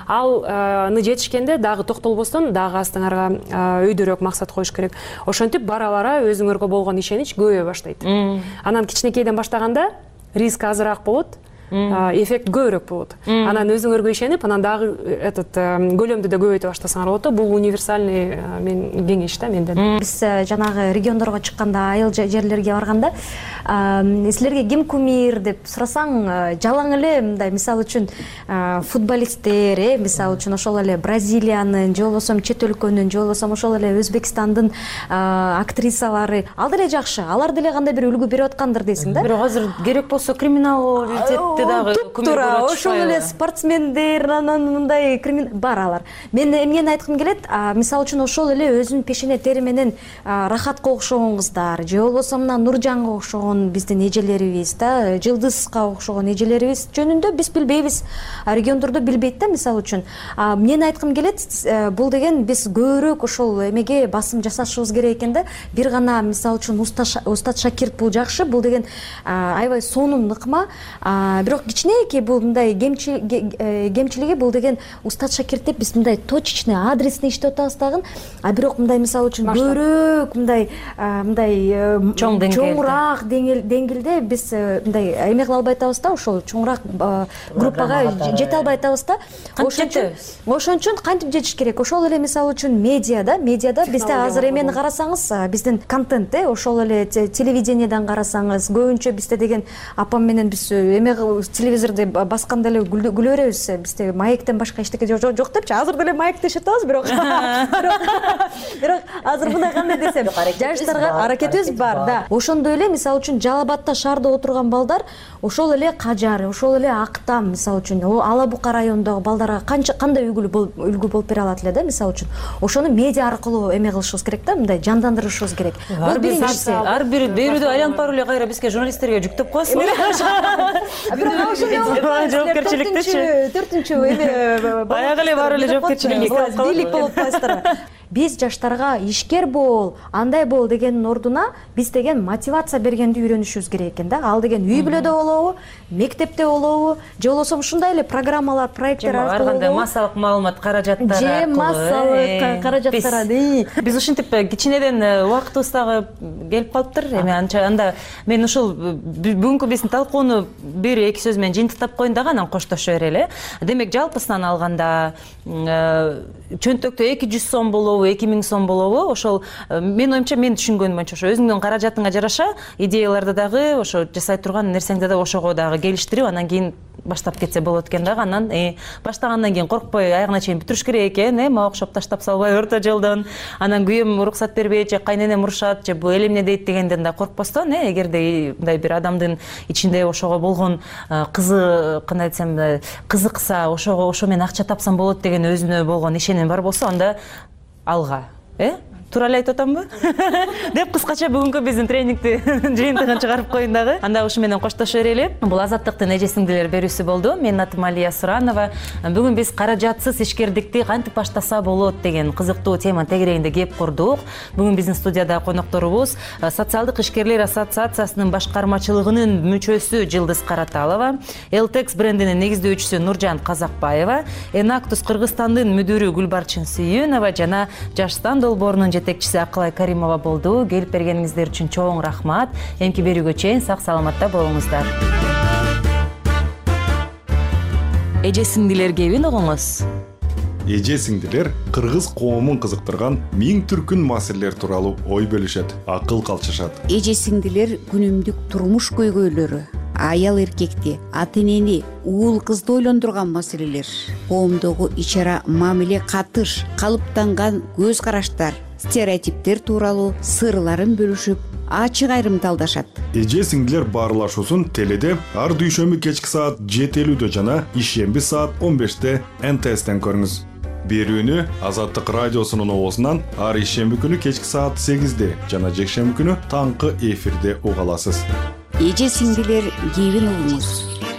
Ал жетишкенде дагы токтолбостон, дагы астыңарга өйдөрөөк максат коюш керек. Ошентип бара-бара өзүңөргө болгон ишенич көбөйө баштайт. Анан кичинекейден баштаганда риск азыраак болот, эффект көбүрөөк болот. Анан өзүңөргө ишенип, анан дагы көлөмдү да көбөйтө баштасаңар болот. Бул универсальный мен кеңеш да менден. Биз жанагы региондорго чыкканда, айыл жерлерге барганда, силерге ким кумир деп сурасаң, жалаң эле мындай мисалы үчүн футболисттер, мисалы үчүн ошол эле Бразилиянын, же болбосо чет өлкөнүн, же болбосо ошол эле Өзбекстандын актрисалары, ал деле жакшы, алар деле кандай бир үлгү берип аткандыр дейсиң да. Бирок азыр керек болсо криминал туптура ошол эле спортсмендер, анан мындай бар алар. Мен эмнени айткым келет, мисалы үчүн ошол эле өзүнүн пешене тери менен Рахатка окшогон кыздар, же болбосо мына Нуржанга окшогон биздин эжелерибиз да, Жылдызга окшогон эжелерибиз жөнүндө биз билбейбиз, региондордо билбейт да, мисалы үчүн. Мен айткым келет, бул деген биз көбүрөөк ошол эмеге басым жасашыбыз керек экен да. Бир гана мисалы үчүн Устат Шакиров бул жакшы, бул деген аябай сонун ыкма. Бирок кичинекей бул мындай кемчилиги бул деген Устат Шакиров деп биз мындай точечный адресный иштеп атабыз дагы. Бирок мындай мисалы үчүн көбүрөөк мындай чоңураак деңгээлде биз мындай эме кыла албай атабыз да, ошол чоңураак группага жете албай атабыз да. Ошон үчүн кантип жетиш керек? Ошол эле мисалы үчүн медиада бизде азыр эмени карасаңыз, биздин контент, ошол эле телевидениеден карасаңыз, көбүнчө бизде деген апам менен биз эме телевизорду басканда эле күлө беребиз. Бизде маектен башка эчтеке жок депчи. Азыр деле маектешип атабыз, бирок азыр мындай кандай десем, жаштарга аракетибиз бар да. Ошондой эле мисалы үчүн Жалал Абадта шаарда отурган балдар, ошол эле Кажар, ошол эле Актам мисалы үчүн, Ала Бука районундагы балдарга кандай үлгү болуп бере алат эле да, мисалы үчүн. Ошону медиа аркылуу эме кылышыбыз керек да, мындай жандандырышыбыз керек. Ар бир берүүдө айланып барып эле кайра бизге журналисттерге жүктөп коесуң. Жоопкерчиликтичи 4-чү баягы эле бар эле жоопкерчилик бийлик болуп каласыздар. Биз жаштарга ишкер бол, андай бол дегендин ордуна биз деген мотивация бергенди үйрөнүшүбүз керек экен да. Ал деген үй бүлөдө болобу, мектепте болобу, же болбосо ушундай эле программалар, проекттер аркылуу, ар кандай массалык маалымат каражаттар аркылуу, же массалык каражаттар. Биз ушинтип кичинеден убактыбыз дагы келип калыптыр. Эми анда мен ушул бүгүнкү биздин талкууну бир эки сөз менен жыйынтыктап коеюн дагы, анан коштошо берели. Демек жалпысынан алганда чөнтөктө 200 сом болобу, 2000 сом болобу, ошол мен оюмча, мен түшүнгөнүм боюнча ошо өзүңдүн каражатыңа жараша идеяларды дагы ошо жасай турган нерсеңди да ошого дагы келиштирип, анан кийин баштап кетсе болот экен дагы. Анан баштагандан кийин коркпой аягына чейин бүтүрүш керек экен, мага окшоп таштап салбай орто жолдон, анан күйөөм уруксат бербейт же кайненем урушат же бул эл эмне дейт дегенден да коркпостон, эгерде мындай бир адамдын ичинде ошого болгон кандай десем, кызыкса, ошо менен акча тапсам болот деген өзүнө болгон ишеним бар болсо, анда алга. туура эле айтып атамбы деп кыскача бүгүнкү биздин тренингдин жыйынтыгын чыгарып коеюн дагы. Анда ушу менен коштошо берели. Бул Азаттыктын эже сиңдилер берүүсү болду. Менин атым Алия Суранова. Бүгүн биз каражатсыз ишкердикти кантип баштаса болот деген кызыктуу теманын тегерегинде кеп курдук. Бүгүн биздин студияда конокторубуз Социалдык ишкерлер ассоциациясынын башкармачылыгынын мүчөсү Жылдыз Караталова, Элтекс брендинин негиздөөчүсү Нуржан Казакбаева, Enactus Кыргызстандын мүдүрү Гүлбарчын Сүйүнова жана Жаштан долбоорунун жетекчиси Акылай Каримова болду. Келип бергениңиздер үчүн чоң рахмат. Эмки берүүгө чейин сак саламатта болуңуздар. Эже сиңдилер кебин угуңуз. Эже сиңдилер кыргыз коомун кызыктырган миң түркүн маселелер тууралуу ой бөлүшөт, акыл калчышат. Эже сиңдилер күнүмдүк турмуш көйгөйлөрү, аял эркекти, ата энени, уул кызды ойлондурган маселелер, коомдогу ичара мамиле катыш, калыптанган көз караштар, стереотиптер тууралуу сырларын бөлүшүп, ачык айрымдалдашат. Эже сиңдилер баарлашуусун теледе ар дүйшөмбү кечки саат 7:50 жана ишемби саат 15 НТСтен көрүңүз. Берүүнү Азаттык радиосунун обосунан ар ишемби күнү кечки саат 8 жана жекшемби күнү таңкы эфирде уга аласыз. Эже сиңдилер кебин угуңуз.